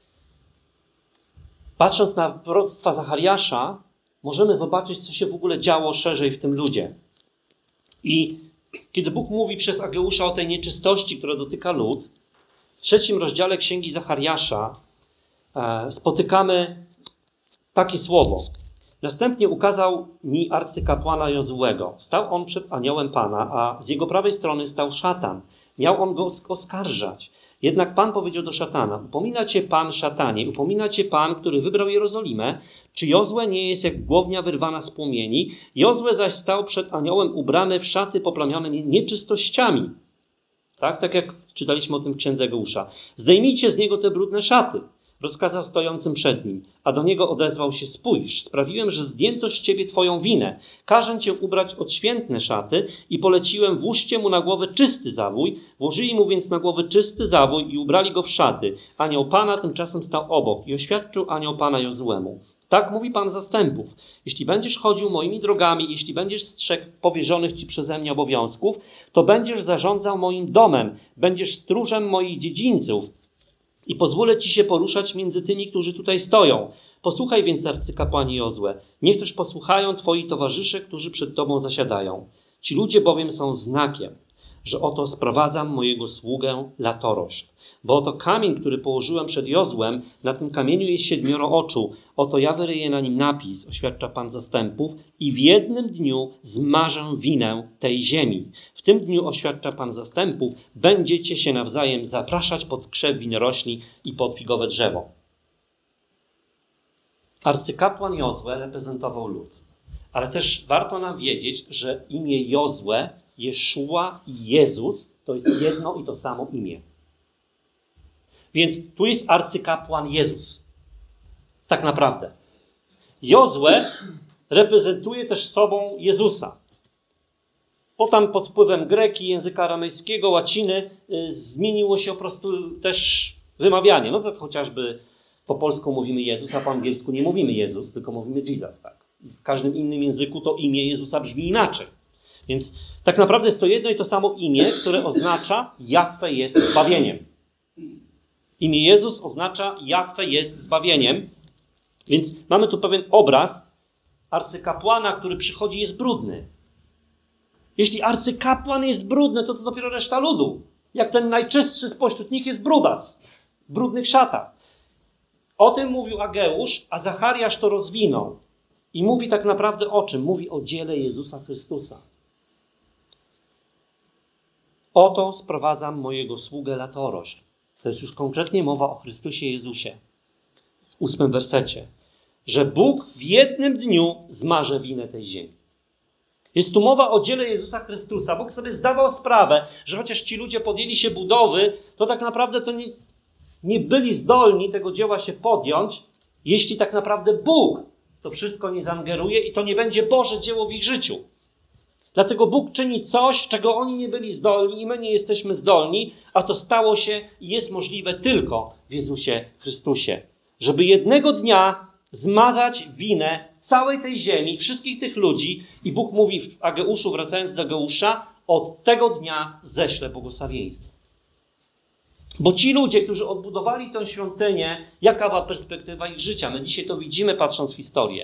patrząc na proroctwa Zachariasza, możemy zobaczyć, co się w ogóle działo szerzej w tym ludzie. I kiedy Bóg mówi przez Ageusza o tej nieczystości, która dotyka lud, w trzecim rozdziale księgi Zachariasza e, spotykamy takie słowo. Następnie ukazał mi arcykapłana Jozułego. Stał on przed aniołem Pana, a z jego prawej strony stał szatan. Miał on go oskarżać. Jednak Pan powiedział do szatana, upomina cię Pan, szatanie, upomina cię Pan, który wybrał Jerozolimę, czy Jozue nie jest jak głownia wyrwana z płomieni? Jozue zaś stał przed aniołem ubrany w szaty poplamione nieczystościami. Tak, tak jak czytaliśmy o tym w księdze Ageusza. Zdejmijcie z niego te brudne szaty, rozkazał stojącym przed nim, a do niego odezwał się, spójrz, sprawiłem, że zdjęto z ciebie twoją winę. Każę cię ubrać odświętne szaty i poleciłem, włóżcie mu na głowę czysty zawój. Włożyli mu więc na głowę czysty zawój i ubrali go w szaty. Anioł Pana tymczasem stał obok i oświadczył anioł Pana Jozuemu. Tak mówi Pan zastępów. Jeśli będziesz chodził moimi drogami, jeśli będziesz strzegł powierzonych ci przeze mnie obowiązków, to będziesz zarządzał moim domem, będziesz stróżem moich dziedzińców i pozwolę ci się poruszać między tymi, którzy tutaj stoją. Posłuchaj więc, arcykapłanie Jozue, niech też posłuchają twoi towarzysze, którzy przed tobą zasiadają. Ci ludzie bowiem są znakiem, że oto sprowadzam mojego sługę latorośl. Bo oto kamień, który położyłem przed Jozłem, na tym kamieniu jest siedmioro oczu. Oto ja wyryję na nim napis, oświadcza Pan zastępów, i w jednym dniu zmarzę winę tej ziemi. W tym dniu, oświadcza Pan zastępów, będziecie się nawzajem zapraszać pod krzew winorośli i pod figowe drzewo. Arcykapłan Jozue reprezentował lud. Ale też warto nam wiedzieć, że imię Jozue, Jeszua i Jezus to jest jedno i to samo imię. Więc tu jest arcykapłan Jezus. Tak naprawdę. Jozue reprezentuje też sobą Jezusa. Potem pod wpływem greki, języka aramejskiego, łaciny y, zmieniło się po prostu też wymawianie. No to chociażby po polsku mówimy Jezus, a po angielsku nie mówimy Jezus, tylko mówimy Jesus. Tak? W każdym innym języku to imię Jezusa brzmi inaczej. Więc tak naprawdę jest to jedno i to samo imię, które oznacza Jahwe jest zbawieniem. Imię Jezus oznacza Jahwe jest zbawieniem. Więc mamy tu pewien obraz arcykapłana, który przychodzi i jest brudny. Jeśli arcykapłan jest brudny, to to dopiero reszta ludu. Jak ten najczystszy spośród nich jest brudas. W brudnych szatach. O tym mówił Ageusz, a Zachariasz to rozwinął. I mówi tak naprawdę o czym? Mówi o dziele Jezusa Chrystusa. Oto sprowadzam mojego sługę latorośl. To jest już konkretnie mowa o Chrystusie Jezusie. W ósmym wersecie. Że Bóg w jednym dniu zmaże winę tej ziemi. Jest tu mowa o dziele Jezusa Chrystusa. Bóg sobie zdawał sprawę, że chociaż ci ludzie podjęli się budowy, to tak naprawdę to nie, nie byli zdolni tego dzieła się podjąć, jeśli tak naprawdę Bóg to wszystko nie zaangeruje i to nie będzie Boże dzieło w ich życiu. Dlatego Bóg czyni coś, czego oni nie byli zdolni i my nie jesteśmy zdolni, a co stało się i jest możliwe tylko w Jezusie Chrystusie. Żeby jednego dnia zmazać winę całej tej ziemi, wszystkich tych ludzi i Bóg mówi w Ageuszu, wracając do Ageusza, od tego dnia ześlę błogosławieństwo. Bo ci ludzie, którzy odbudowali tę świątynię, jaka była perspektywa ich życia? My dzisiaj to widzimy, patrząc w historię.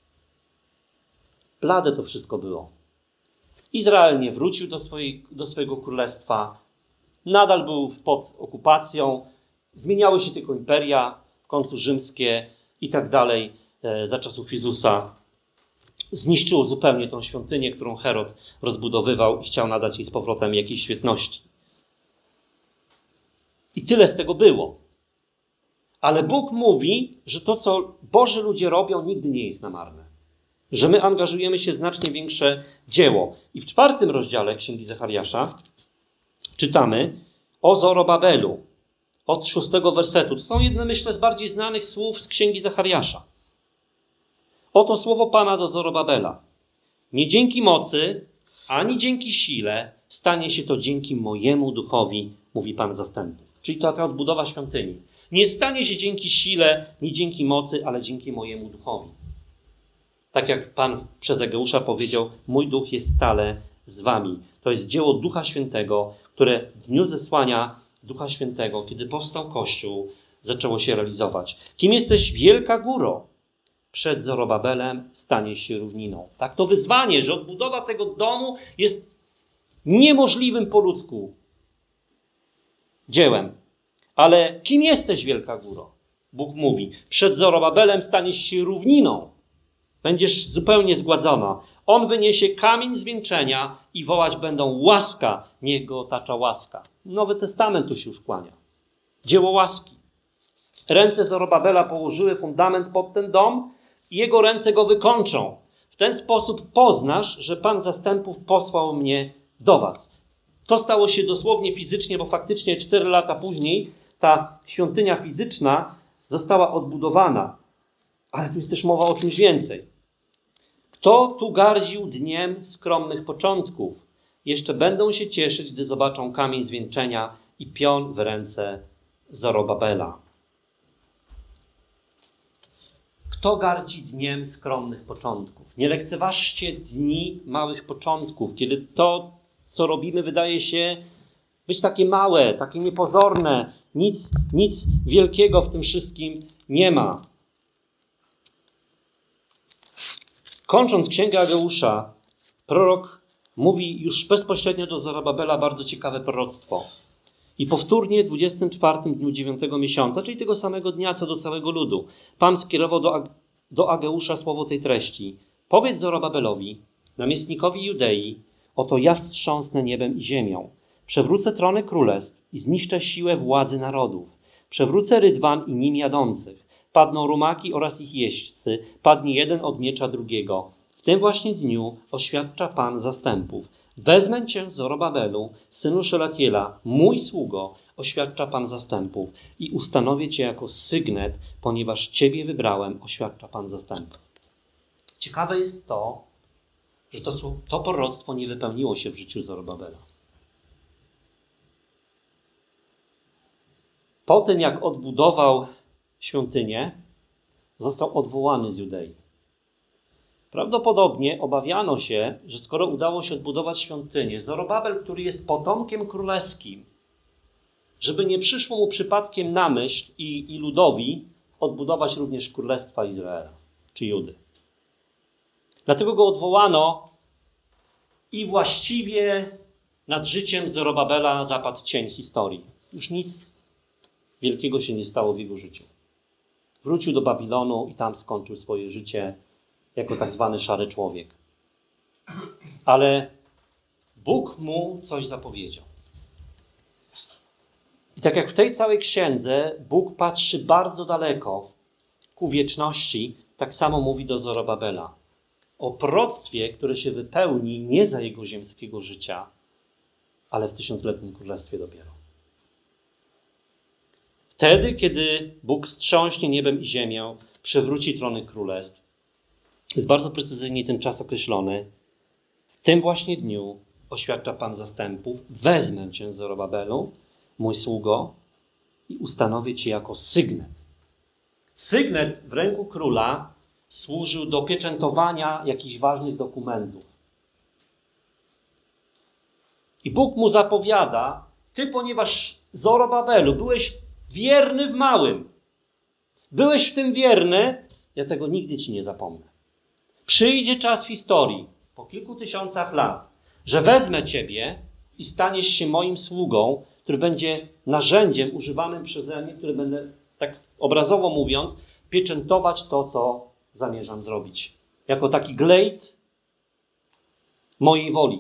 Blade to wszystko było. Izrael nie wrócił do, swojej, do swojego królestwa. Nadal był pod okupacją. Zmieniały się tylko imperia, w końcu rzymskie i tak dalej, e, za czasów Jezusa. Zniszczyło zupełnie tą świątynię, którą Herod rozbudowywał i chciał nadać jej z powrotem jakiejś świetności. I tyle z tego było. Ale Bóg mówi, że to, co Boży ludzie robią, nigdy nie jest na marne. Że my angażujemy się w znacznie większe dzieło. I w czwartym rozdziale Księgi Zachariasza czytamy o Zorobabelu. Od szóstego wersetu. To są jedne, myślę, z bardziej znanych słów z Księgi Zachariasza. Oto słowo Pana do Zorobabela. Nie dzięki mocy, ani dzięki sile stanie się to dzięki mojemu duchowi, mówi Pan zastępów. Czyli to ta odbudowa świątyni. Nie stanie się dzięki sile, nie dzięki mocy, ale dzięki mojemu duchowi. Tak jak Pan przez Ageusza powiedział, mój duch jest stale z wami. To jest dzieło Ducha Świętego, które w dniu zesłania Ducha Świętego, kiedy powstał Kościół, zaczęło się realizować. Kim jesteś, wielka góro? Przed Zorobabelem stanie się równiną. Tak, to wyzwanie, że odbudowa tego domu jest niemożliwym po ludzku dziełem. Ale kim jesteś, wielka góro? Bóg mówi, przed Zorobabelem staniesz się równiną. Będziesz zupełnie zgładzona. On wyniesie kamień zwieńczenia i wołać będą łaska, niech go otacza łaska. Nowy Testament tu się już kłania. Dzieło łaski. Ręce Zorobabela położyły fundament pod ten dom i jego ręce go wykończą. W ten sposób poznasz, że Pan zastępów posłał mnie do was. To stało się dosłownie fizycznie, bo faktycznie cztery lata później ta świątynia fizyczna została odbudowana. Ale tu jest też mowa o czymś więcej. Kto tu gardził dniem skromnych początków? Jeszcze będą się cieszyć, gdy zobaczą kamień zwieńczenia i pion w ręce Zorobabela. Kto gardzi dniem skromnych początków? Nie lekceważcie dni małych początków, kiedy to, co robimy, wydaje się być takie małe, takie niepozorne. Nic, nic wielkiego w tym wszystkim nie ma. Kończąc Księgę Ageusza, prorok mówi już bezpośrednio do Zorobabela bardzo ciekawe proroctwo. I powtórnie w dwudziestym czwartym dniu dziewiątego miesiąca, czyli tego samego dnia co do całego ludu, Pan skierował do, Ag- do Ageusza słowo tej treści. Powiedz Zorobabelowi, namiestnikowi Judei, oto ja wstrząsnę niebem i ziemią. Przewrócę trony królestw i zniszczę siłę władzy narodów. Przewrócę rydwan i nim jadących. Padną rumaki oraz ich jeźdźcy. Padnie jeden od miecza drugiego. W tym właśnie dniu oświadcza Pan zastępów. Wezmę cię, Zorobabelu, synu Szelatiela, mój sługo, oświadcza Pan zastępów, i ustanowię cię jako sygnet, ponieważ ciebie wybrałem, oświadcza Pan zastępów. Ciekawe jest to, że to, to proroctwo nie wypełniło się w życiu Zorobabela. Po tym, jak odbudował świątynię, został odwołany z Judei. Prawdopodobnie obawiano się, że skoro udało się odbudować świątynię, Zorobabel, który jest potomkiem królewskim, żeby nie przyszło mu przypadkiem na myśl i, i ludowi odbudować również Królestwa Izraela czy Judy. Dlatego go odwołano i właściwie nad życiem Zorobabela zapadł cień historii. Już nic wielkiego się nie stało w jego życiu. Wrócił do Babilonu i tam skończył swoje życie jako tak zwany szary człowiek. Ale Bóg mu coś zapowiedział. I tak jak w tej całej księdze Bóg patrzy bardzo daleko ku wieczności, tak samo mówi do Zorobabela o proroctwie, które się wypełni nie za jego ziemskiego życia, ale w tysiącletnim królestwie dopiero. Wtedy, kiedy Bóg wstrząśnie niebem i ziemią, przewróci trony królestw, jest bardzo precyzyjnie ten czas określony. W tym właśnie dniu, oświadcza Pan zastępów, wezmę cię, Zorobabelu, mój sługo, i ustanowię cię jako sygnet. Sygnet w ręku króla służył do pieczętowania jakichś ważnych dokumentów. I Bóg mu zapowiada, ty, ponieważ Zorobabelu, byłeś wierny w małym, byłeś w tym wierny, ja tego nigdy ci nie zapomnę. Przyjdzie czas w historii, po kilku tysiącach lat, że wezmę ciebie i staniesz się moim sługą, który będzie narzędziem używanym przeze mnie, który będę, tak obrazowo mówiąc, pieczętować to, co zamierzam zrobić. Jako taki glejt mojej woli.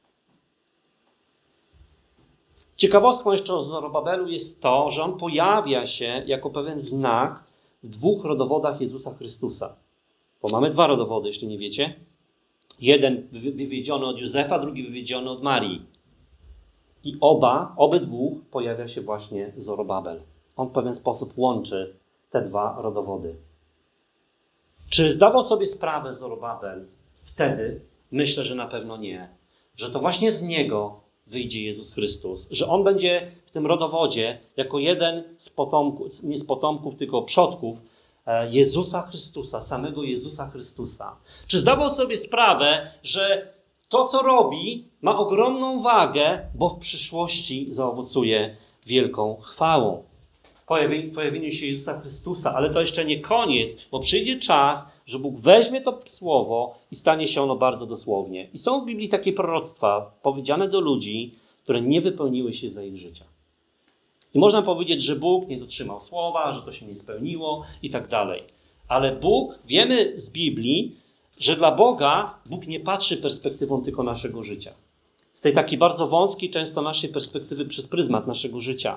Ciekawostką jeszcze o Zorobabelu jest to, że on pojawia się jako pewien znak w dwóch rodowodach Jezusa Chrystusa. Bo mamy dwa rodowody, jeśli nie wiecie. Jeden wywiedziony od Józefa, drugi wywiedziony od Marii. I oba, obydwu pojawia się właśnie Zorobabel. On w pewien sposób łączy te dwa rodowody. Czy zdawał sobie sprawę Zorobabel wtedy? Myślę, że na pewno nie. Że to właśnie z niego wyjdzie Jezus Chrystus. Że on będzie w tym rodowodzie jako jeden z potomków, nie z potomków, tylko przodków Jezusa Chrystusa, samego Jezusa Chrystusa. Czy zdawał sobie sprawę, że to, co robi, ma ogromną wagę, bo w przyszłości zaowocuje wielką chwałą. Pojawieniu, pojawieniu się Jezusa Chrystusa, ale to jeszcze nie koniec, bo przyjdzie czas, że Bóg weźmie to słowo i stanie się ono bardzo dosłownie. I są w Biblii takie proroctwa powiedziane do ludzi, które nie wypełniły się za ich życia. I można powiedzieć, że Bóg nie dotrzymał słowa, że to się nie spełniło i tak dalej. Ale Bóg, wiemy z Biblii, że dla Boga Bóg nie patrzy perspektywą tylko naszego życia. Z tej takiej bardzo wąskiej, często naszej perspektywy przez pryzmat naszego życia.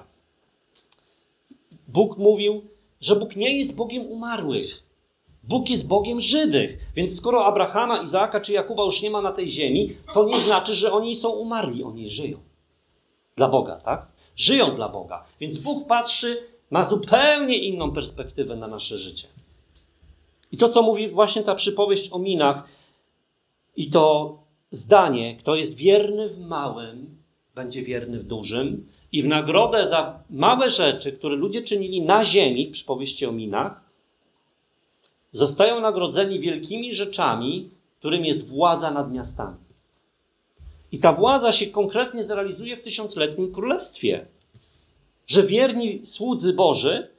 Bóg mówił, że Bóg nie jest Bogiem umarłych. Bóg jest Bogiem żywych. Więc skoro Abrahama, Izaaka czy Jakuba już nie ma na tej ziemi, to nie znaczy, że oni są umarli. Oni żyją. Dla Boga, tak? Żyją dla Boga. Więc Bóg patrzy, ma zupełnie inną perspektywę na nasze życie. I to, co mówi właśnie ta przypowieść o minach i to zdanie, kto jest wierny w małym, będzie wierny w dużym i w nagrodę za małe rzeczy, które ludzie czynili na ziemi, w przypowieści o minach, zostają nagrodzeni wielkimi rzeczami, którym jest władza nad miastami. I ta władza się konkretnie zrealizuje w tysiącletnim królestwie. Że wierni słudzy Boży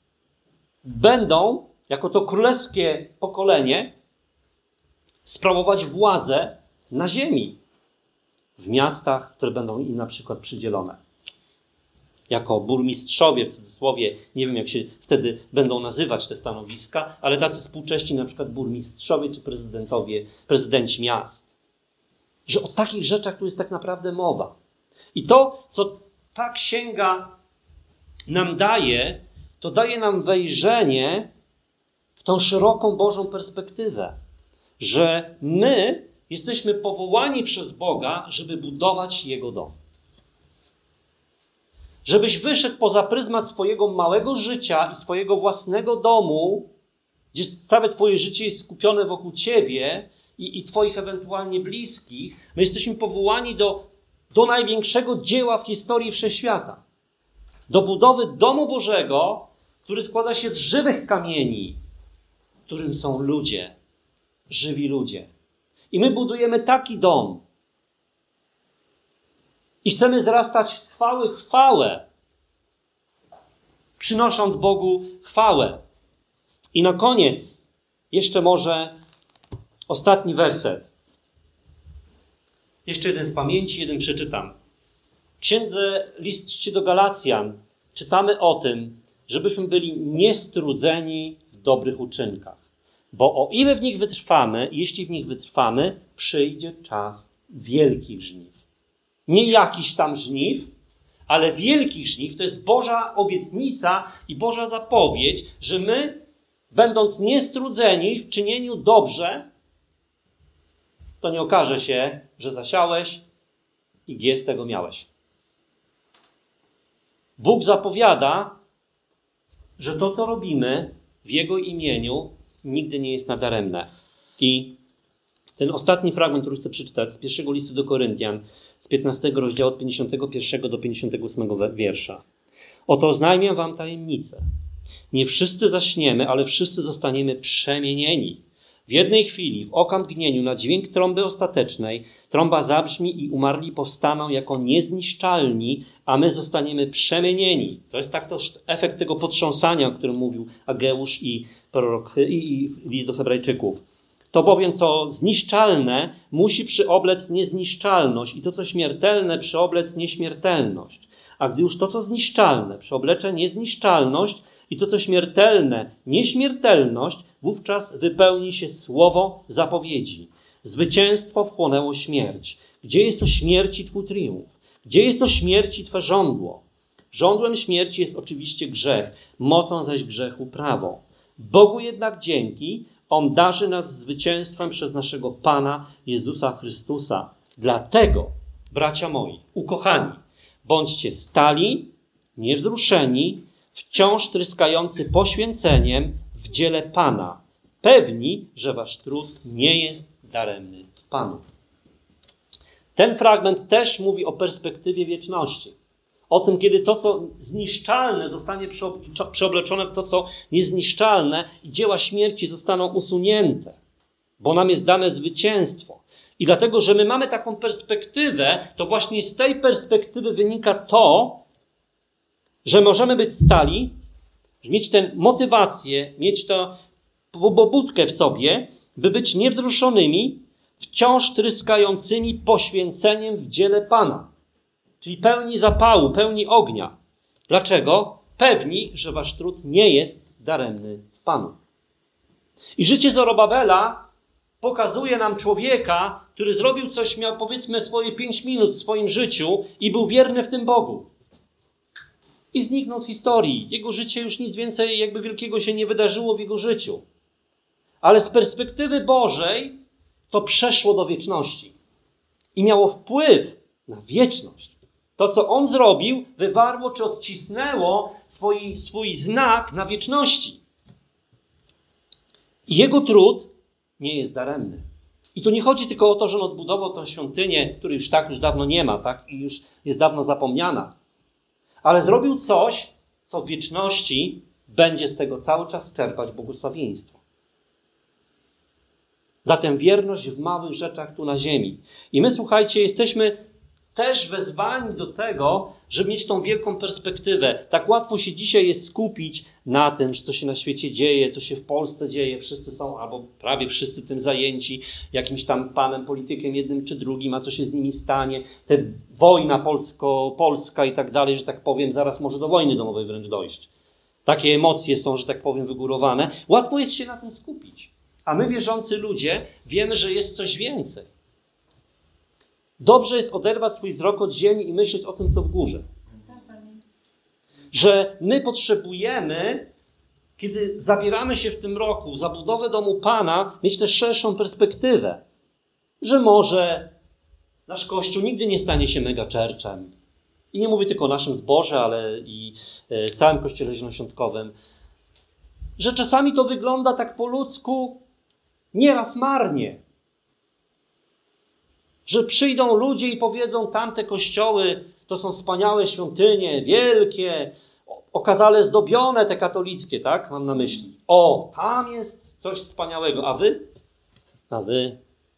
będą, jako to królewskie pokolenie, sprawować władzę na ziemi. W miastach, które będą im na przykład przydzielone. Jako burmistrzowie, w cudzysłowie, nie wiem jak się wtedy będą nazywać te stanowiska, ale tacy współcześni na przykład burmistrzowie czy prezydentowie, prezydenci miast. Że o takich rzeczach tu jest tak naprawdę mowa. I to, co ta księga nam daje, to daje nam wejrzenie w tą szeroką Bożą perspektywę. Że my jesteśmy powołani przez Boga, żeby budować Jego dom. Żebyś wyszedł poza pryzmat swojego małego życia i swojego własnego domu, gdzie całe twoje życie jest skupione wokół ciebie i, i twoich ewentualnie bliskich. My jesteśmy powołani do, do największego dzieła w historii wszechświata. Do budowy domu Bożego, który składa się z żywych kamieni, którym są ludzie, żywi ludzie. I my budujemy taki dom. I chcemy wzrastać z chwały w chwałę, przynosząc Bogu chwałę. I na koniec jeszcze może ostatni werset. Jeszcze jeden z pamięci, jeden przeczytam. W księdze liście do Galacjan czytamy o tym, żebyśmy byli niestrudzeni w dobrych uczynkach. Bo o ile w nich wytrwamy, jeśli w nich wytrwamy, przyjdzie czas wielkich żniw. Nie jakiś tam żniw, ale wielkich żniw. To jest Boża obietnica i Boża zapowiedź, że my, będąc niestrudzeni w czynieniu dobrze, to nie okaże się, że zasiałeś i G z tego miałeś. Bóg zapowiada, że to, co robimy w Jego imieniu, nigdy nie jest nadaremne. I ten ostatni fragment, który chcę przeczytać z pierwszego listu do Koryntian, z piętnastego rozdziału od pięćdziesiątego pierwszego do pięćdziesiątego ósmego wiersza. Oto oznajmiam wam tajemnicę. Nie wszyscy zaśniemy, ale wszyscy zostaniemy przemienieni. W jednej chwili, w okamgnieniu, na dźwięk trąby ostatecznej, trąba zabrzmi i umarli powstaną jako niezniszczalni, a my zostaniemy przemienieni. To jest tak też efekt tego potrząsania, o którym mówił Ageusz i prorok i, i list do Hebrajczyków. To bowiem, co zniszczalne, musi przyoblec niezniszczalność i to, co śmiertelne, przyoblec nieśmiertelność. A gdy już to, co zniszczalne, przyoblecze niezniszczalność i to, co śmiertelne, nieśmiertelność, wówczas wypełni się słowo zapowiedzi. Zwycięstwo wchłonęło śmierć. Gdzie jest to śmierci Twój triumf? Gdzie jest to śmierci Twe żądło? Żądłem śmierci jest oczywiście grzech, mocą zaś grzechu prawo. Bogu jednak dzięki, On darzy nas zwycięstwem przez naszego Pana Jezusa Chrystusa. Dlatego, bracia moi, ukochani, bądźcie stali, niewzruszeni, wciąż tryskający poświęceniem w dziele Pana, pewni, że wasz trud nie jest daremny w Panu. Ten fragment też mówi o perspektywie wieczności. O tym, kiedy to, co zniszczalne, zostanie przeobleczone w to, co niezniszczalne i dzieła śmierci zostaną usunięte, bo nam jest dane zwycięstwo. I dlatego, że my mamy taką perspektywę, to właśnie z tej perspektywy wynika to, że możemy być stali, mieć tę motywację, mieć tę pobudkę w sobie, by być niewzruszonymi, wciąż tryskającymi poświęceniem w dziele Pana. Czyli pełni zapału, pełni ognia. Dlaczego? Pewni, że wasz trud nie jest daremny w Panu. I życie Zorobabela pokazuje nam człowieka, który zrobił coś, miał powiedzmy swoje pięć minut w swoim życiu i był wierny w tym Bogu. I zniknął z historii. Jego życie już nic więcej jakby wielkiego się nie wydarzyło w jego życiu. Ale z perspektywy Bożej to przeszło do wieczności. I miało wpływ na wieczność. To, co on zrobił, wywarło czy odcisnęło swój, swój znak na wieczności. I jego trud nie jest daremny. I tu nie chodzi tylko o to, że on odbudował tę świątynię, której już tak już dawno nie ma, tak? I już jest dawno zapomniana. Ale zrobił coś, co w wieczności będzie z tego cały czas czerpać błogosławieństwo. Zatem wierność w małych rzeczach tu na ziemi. I my, słuchajcie, jesteśmy też wezwani do tego, żeby mieć tą wielką perspektywę. Tak łatwo się dzisiaj jest skupić na tym, co się na świecie dzieje, co się w Polsce dzieje. Wszyscy są, albo prawie wszyscy tym zajęci, jakimś tam panem, politykiem jednym czy drugim, a co się z nimi stanie. Te wojna polsko-polska i tak dalej, że tak powiem, zaraz może do wojny domowej wręcz dojść. Takie emocje są, że tak powiem, wygórowane. Łatwo jest się na tym skupić. A my, wierzący ludzie, wiemy, że jest coś więcej. Dobrze jest oderwać swój wzrok od ziemi i myśleć o tym, co w górze. Że my potrzebujemy, kiedy zabieramy się w tym roku za budowę domu Pana, mieć też szerszą perspektywę. Że może nasz Kościół nigdy nie stanie się megachurchem. I nie mówię tylko o naszym zborze, ale i całym Kościele Zielonoświątkowym. Że czasami to wygląda tak po ludzku nieraz marnie. Że przyjdą ludzie i powiedzą, tamte kościoły to są wspaniałe świątynie, wielkie, okazale zdobione te katolickie, tak? Mam na myśli. O, tam jest coś wspaniałego. A wy? A wy?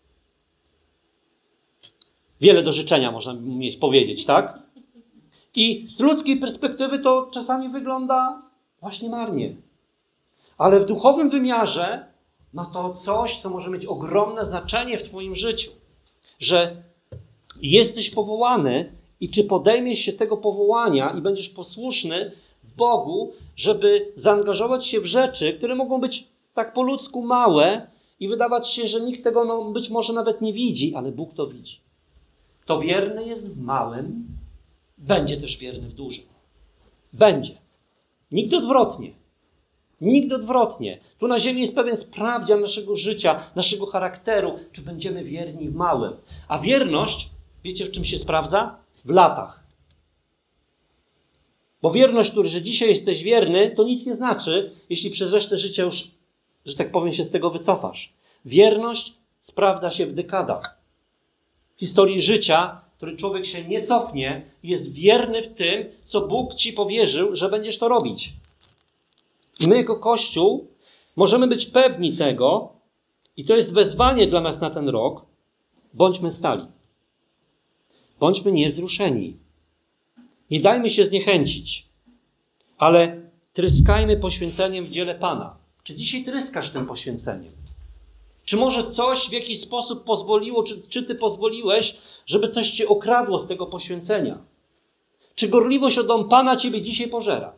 Wiele do życzenia można mieć powiedzieć, tak? I z ludzkiej perspektywy to czasami wygląda właśnie marnie. Ale w duchowym wymiarze ma to coś, co może mieć ogromne znaczenie w twoim życiu. Że jesteś powołany i czy podejmiesz się tego powołania i będziesz posłuszny Bogu, żeby zaangażować się w rzeczy, które mogą być tak po ludzku małe i wydawać się, że nikt tego no, być może nawet nie widzi, ale Bóg to widzi. Kto wierny jest w małym, będzie też wierny w dużym. Będzie. Nikt odwrotnie. Nikt odwrotnie. Tu na ziemi jest pewien sprawdzian naszego życia, naszego charakteru, czy będziemy wierni w małym. A wierność, wiecie w czym się sprawdza? W latach. Bo wierność, który, że dzisiaj jesteś wierny, to nic nie znaczy, jeśli przez resztę życia już, że tak powiem, się z tego wycofasz. Wierność sprawdza się w dekadach. W historii życia, w której człowiek się nie cofnie i jest wierny w tym, co Bóg ci powierzył, że będziesz to robić. I my jako Kościół możemy być pewni tego, i to jest wezwanie dla nas na ten rok, bądźmy stali. Bądźmy niewzruszeni. Nie dajmy się zniechęcić, ale tryskajmy poświęceniem w dziele Pana. Czy dzisiaj tryskasz tym poświęceniem? Czy może coś w jakiś sposób pozwoliło, czy, czy ty pozwoliłeś, żeby coś cię okradło z tego poświęcenia? Czy gorliwość o dom Pana ciebie dzisiaj pożera?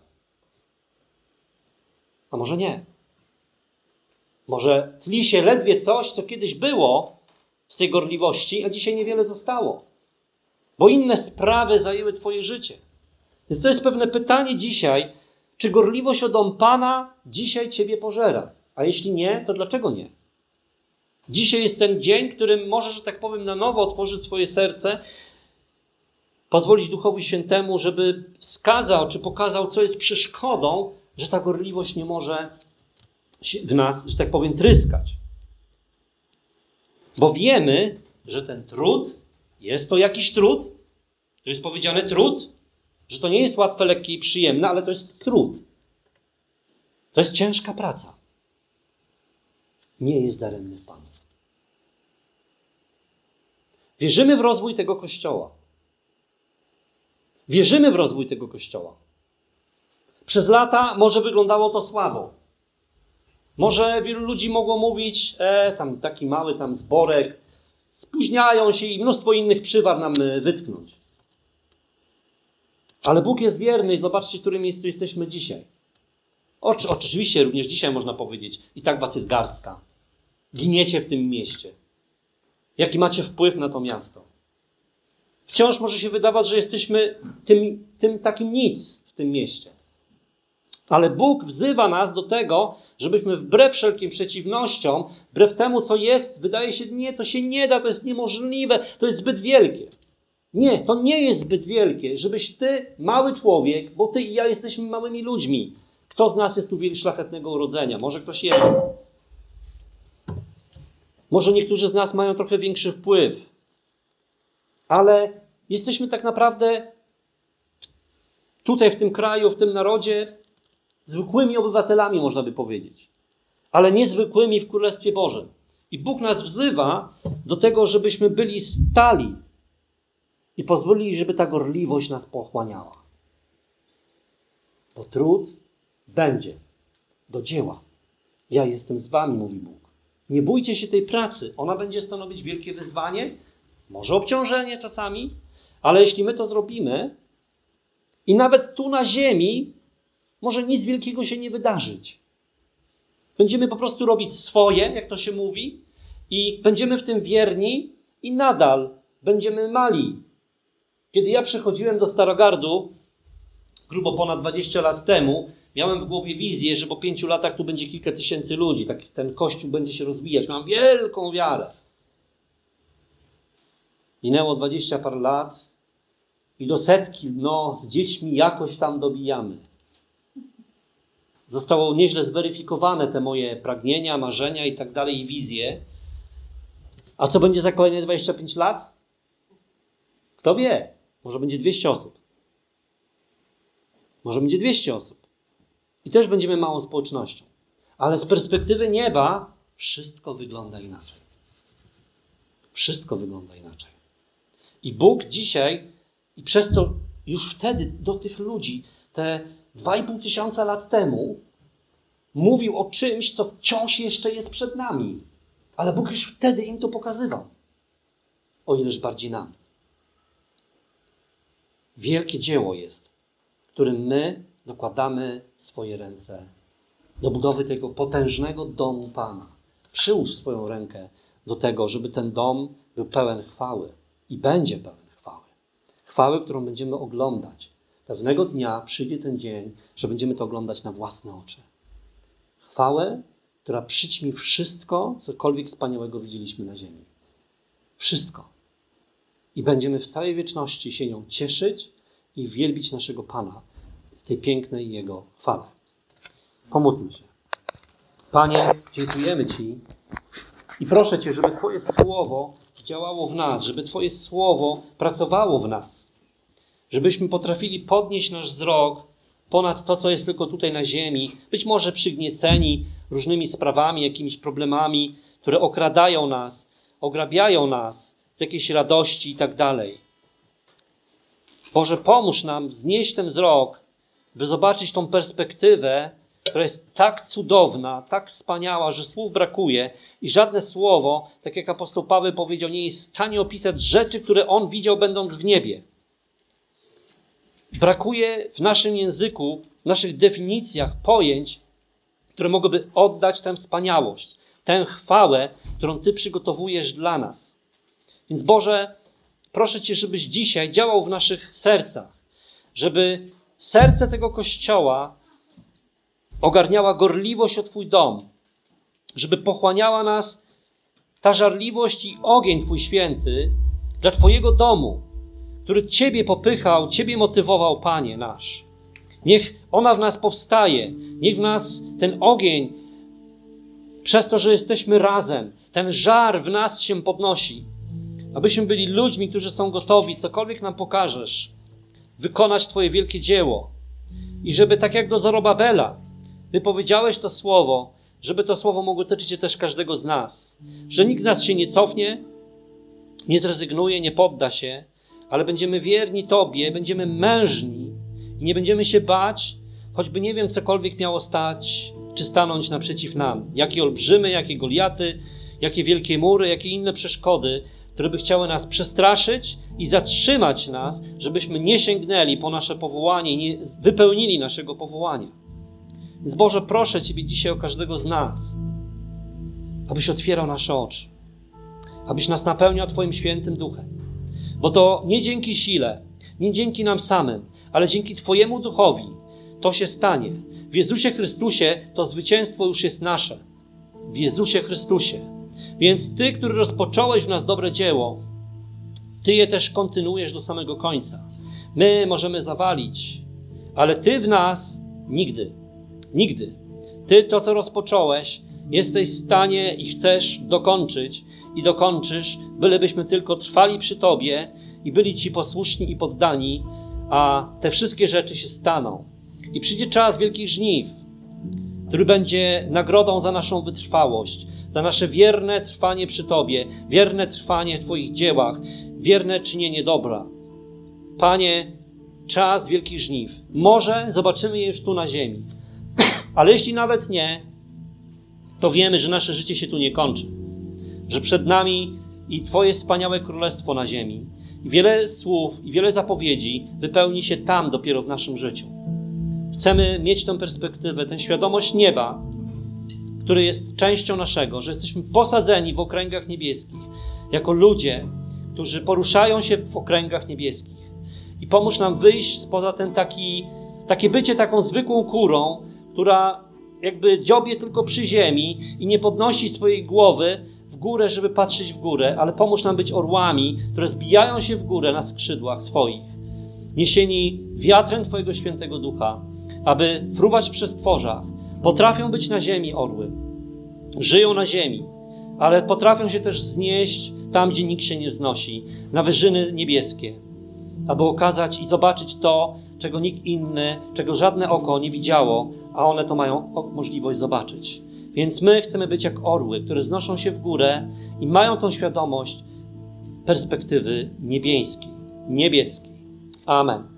A może nie. Może tli się ledwie coś, co kiedyś było z tej gorliwości, a dzisiaj niewiele zostało. Bo inne sprawy zajęły twoje życie. Więc to jest pewne pytanie dzisiaj, czy gorliwość o dom Pana dzisiaj ciebie pożera? A jeśli nie, to dlaczego nie? Dzisiaj jest ten dzień, którym możesz, że tak powiem, na nowo otworzyć swoje serce, pozwolić Duchowi Świętemu, żeby wskazał, czy pokazał, co jest przeszkodą, że ta gorliwość nie może się w nas, że tak powiem, tryskać. Bo wiemy, że ten trud, jest to jakiś trud, to jest powiedziane trud, że to nie jest łatwe, lekkie i przyjemne, ale to jest trud. To jest ciężka praca. Nie jest daremny w Panu. Wierzymy w rozwój tego Kościoła. Wierzymy w rozwój tego Kościoła. Przez lata może wyglądało to słabo. Może wielu ludzi mogło mówić, e, tam taki mały tam zborek, spóźniają się i mnóstwo innych przywar nam wytknąć. Ale Bóg jest wierny i zobaczcie, w którym miejscu jesteśmy dzisiaj. Oczy, oczywiście również dzisiaj można powiedzieć, i tak was jest garstka. Giniecie w tym mieście. Jaki macie wpływ na to miasto. Wciąż może się wydawać, że jesteśmy tym, tym takim nic w tym mieście. Ale Bóg wzywa nas do tego, żebyśmy wbrew wszelkim przeciwnościom, wbrew temu, co jest, wydaje się, nie, to się nie da, to jest niemożliwe, to jest zbyt wielkie. Nie, to nie jest zbyt wielkie, żebyś ty, mały człowiek, bo ty i ja jesteśmy małymi ludźmi. Kto z nas jest tu szlachetnego urodzenia? Może ktoś jest. Może niektórzy z nas mają trochę większy wpływ. Ale jesteśmy tak naprawdę tutaj w tym kraju, w tym narodzie zwykłymi obywatelami, można by powiedzieć. Ale niezwykłymi w Królestwie Bożym. I Bóg nas wzywa do tego, żebyśmy byli stali i pozwolili, żeby ta gorliwość nas pochłaniała. Bo trud będzie do dzieła. Ja jestem z wami, mówi Bóg. Nie bójcie się tej pracy. Ona będzie stanowić wielkie wyzwanie, może obciążenie czasami, ale jeśli my to zrobimy i nawet tu na ziemi może nic wielkiego się nie wydarzyć. Będziemy po prostu robić swoje, jak to się mówi, i będziemy w tym wierni i nadal będziemy mali. Kiedy ja przychodziłem do Starogardu, grubo ponad dwadzieścia lat temu, miałem w głowie wizję, że po pięciu latach tu będzie kilka tysięcy ludzi, tak ten kościół będzie się rozwijać. Mam wielką wiarę. Minęło dwadzieścia parę lat i do setki, no, z dziećmi jakoś tam dobijamy. Zostało nieźle zweryfikowane te moje pragnienia, marzenia i tak dalej, i wizje. A co będzie za kolejne dwadzieścia pięć lat? Kto wie? Może będzie dwieście osób. Może będzie dwieście osób. I też będziemy małą społecznością. Ale z perspektywy nieba wszystko wygląda inaczej. Wszystko wygląda inaczej. I Bóg dzisiaj, i przez to już wtedy do tych ludzi, te dwa i pół tysiąca lat temu, mówił o czymś, co wciąż jeszcze jest przed nami. Ale Bóg już wtedy im to pokazywał. O ileż bardziej nam. Wielkie dzieło jest, w którym my dokładamy swoje ręce do budowy tego potężnego domu Pana. Przyłóż swoją rękę do tego, żeby ten dom był pełen chwały i będzie pełen chwały. Chwały, którą będziemy oglądać. Pewnego dnia przyjdzie ten dzień, że będziemy to oglądać na własne oczy. Chwałę, która przyćmi wszystko, cokolwiek wspaniałego widzieliśmy na ziemi. Wszystko. I będziemy w całej wieczności się nią cieszyć i wielbić naszego Pana w tej pięknej Jego chwale. Pomódlmy się. Panie, dziękujemy Ci i proszę Cię, żeby Twoje słowo działało w nas, żeby Twoje słowo pracowało w nas, żebyśmy potrafili podnieść nasz wzrok ponad to, co jest tylko tutaj na ziemi, być może przygnieceni różnymi sprawami, jakimiś problemami, które okradają nas, ograbiają nas z jakiejś radości i tak dalej. Boże, pomóż nam znieść ten wzrok, by zobaczyć tą perspektywę, która jest tak cudowna, tak wspaniała, że słów brakuje i żadne słowo, tak jak apostoł Paweł powiedział, nie jest w stanie opisać rzeczy, które on widział będąc w niebie. Brakuje w naszym języku, w naszych definicjach pojęć, które mogłyby oddać tę wspaniałość, tę chwałę, którą Ty przygotowujesz dla nas. Więc Boże, proszę Cię, żebyś dzisiaj działał w naszych sercach, żeby serce tego Kościoła ogarniała gorliwość o Twój dom, żeby pochłaniała nas ta żarliwość i ogień Twój święty dla Twojego domu, który Ciebie popychał, Ciebie motywował, Panie nasz. Niech ona w nas powstaje, niech w nas ten ogień, przez to, że jesteśmy razem, ten żar w nas się podnosi, abyśmy byli ludźmi, którzy są gotowi, cokolwiek nam pokażesz, wykonać Twoje wielkie dzieło. I żeby tak jak do Zorobabela, wypowiedziałeś to słowo, żeby to słowo mogło dotyczyć się też każdego z nas. Że nikt z nas się nie cofnie, nie zrezygnuje, nie podda się, ale będziemy wierni Tobie, będziemy mężni i nie będziemy się bać, choćby nie wiem, cokolwiek miało stać, czy stanąć naprzeciw nam. Jakie olbrzymy, jakie Goliaty, jakie wielkie mury, jakie inne przeszkody, które by chciały nas przestraszyć i zatrzymać nas, żebyśmy nie sięgnęli po nasze powołanie i nie wypełnili naszego powołania. Więc Boże, proszę Ciebie dzisiaj o każdego z nas, abyś otwierał nasze oczy, abyś nas napełniał Twoim świętym duchem. Bo to nie dzięki sile, nie dzięki nam samym, ale dzięki Twojemu duchowi to się stanie. W Jezusie Chrystusie to zwycięstwo już jest nasze. W Jezusie Chrystusie. Więc Ty, który rozpocząłeś w nas dobre dzieło, Ty je też kontynuujesz do samego końca. My możemy zawalić, ale Ty w nas nigdy. Nigdy. Ty to, co rozpocząłeś, jesteś w stanie i chcesz dokończyć i dokończysz, bylebyśmy tylko trwali przy Tobie i byli Ci posłuszni i poddani, a te wszystkie rzeczy się staną. I przyjdzie czas wielkich żniw, który będzie nagrodą za naszą wytrwałość, za nasze wierne trwanie przy Tobie, wierne trwanie w Twoich dziełach, wierne czynienie dobra. Panie, czas wielkich żniw. Może zobaczymy je już tu na ziemi. Ale jeśli nawet nie, to wiemy, że nasze życie się tu nie kończy. Że przed nami i Twoje wspaniałe królestwo na ziemi. I wiele słów i wiele zapowiedzi wypełni się tam dopiero w naszym życiu. Chcemy mieć tę perspektywę, tę świadomość nieba, który jest częścią naszego, że jesteśmy posadzeni w okręgach niebieskich, jako ludzie, którzy poruszają się w okręgach niebieskich. I pomóż nam wyjść spoza ten taki, takie bycie taką zwykłą kurą, która jakby dziobie tylko przy ziemi i nie podnosi swojej głowy w górę, żeby patrzeć w górę, ale pomóż nam być orłami, które zbijają się w górę na skrzydłach swoich, niesieni wiatrem Twojego Świętego Ducha, aby fruwać przez tworzach. Potrafią być na ziemi orły, żyją na ziemi, ale potrafią się też znieść tam, gdzie nikt się nie wznosi, na wyżyny niebieskie, aby okazać i zobaczyć to, czego nikt inny, czego żadne oko nie widziało, a one to mają możliwość zobaczyć. Więc my chcemy być jak orły, które znoszą się w górę i mają tą świadomość perspektywy niebieskiej. niebieskiej. Amen.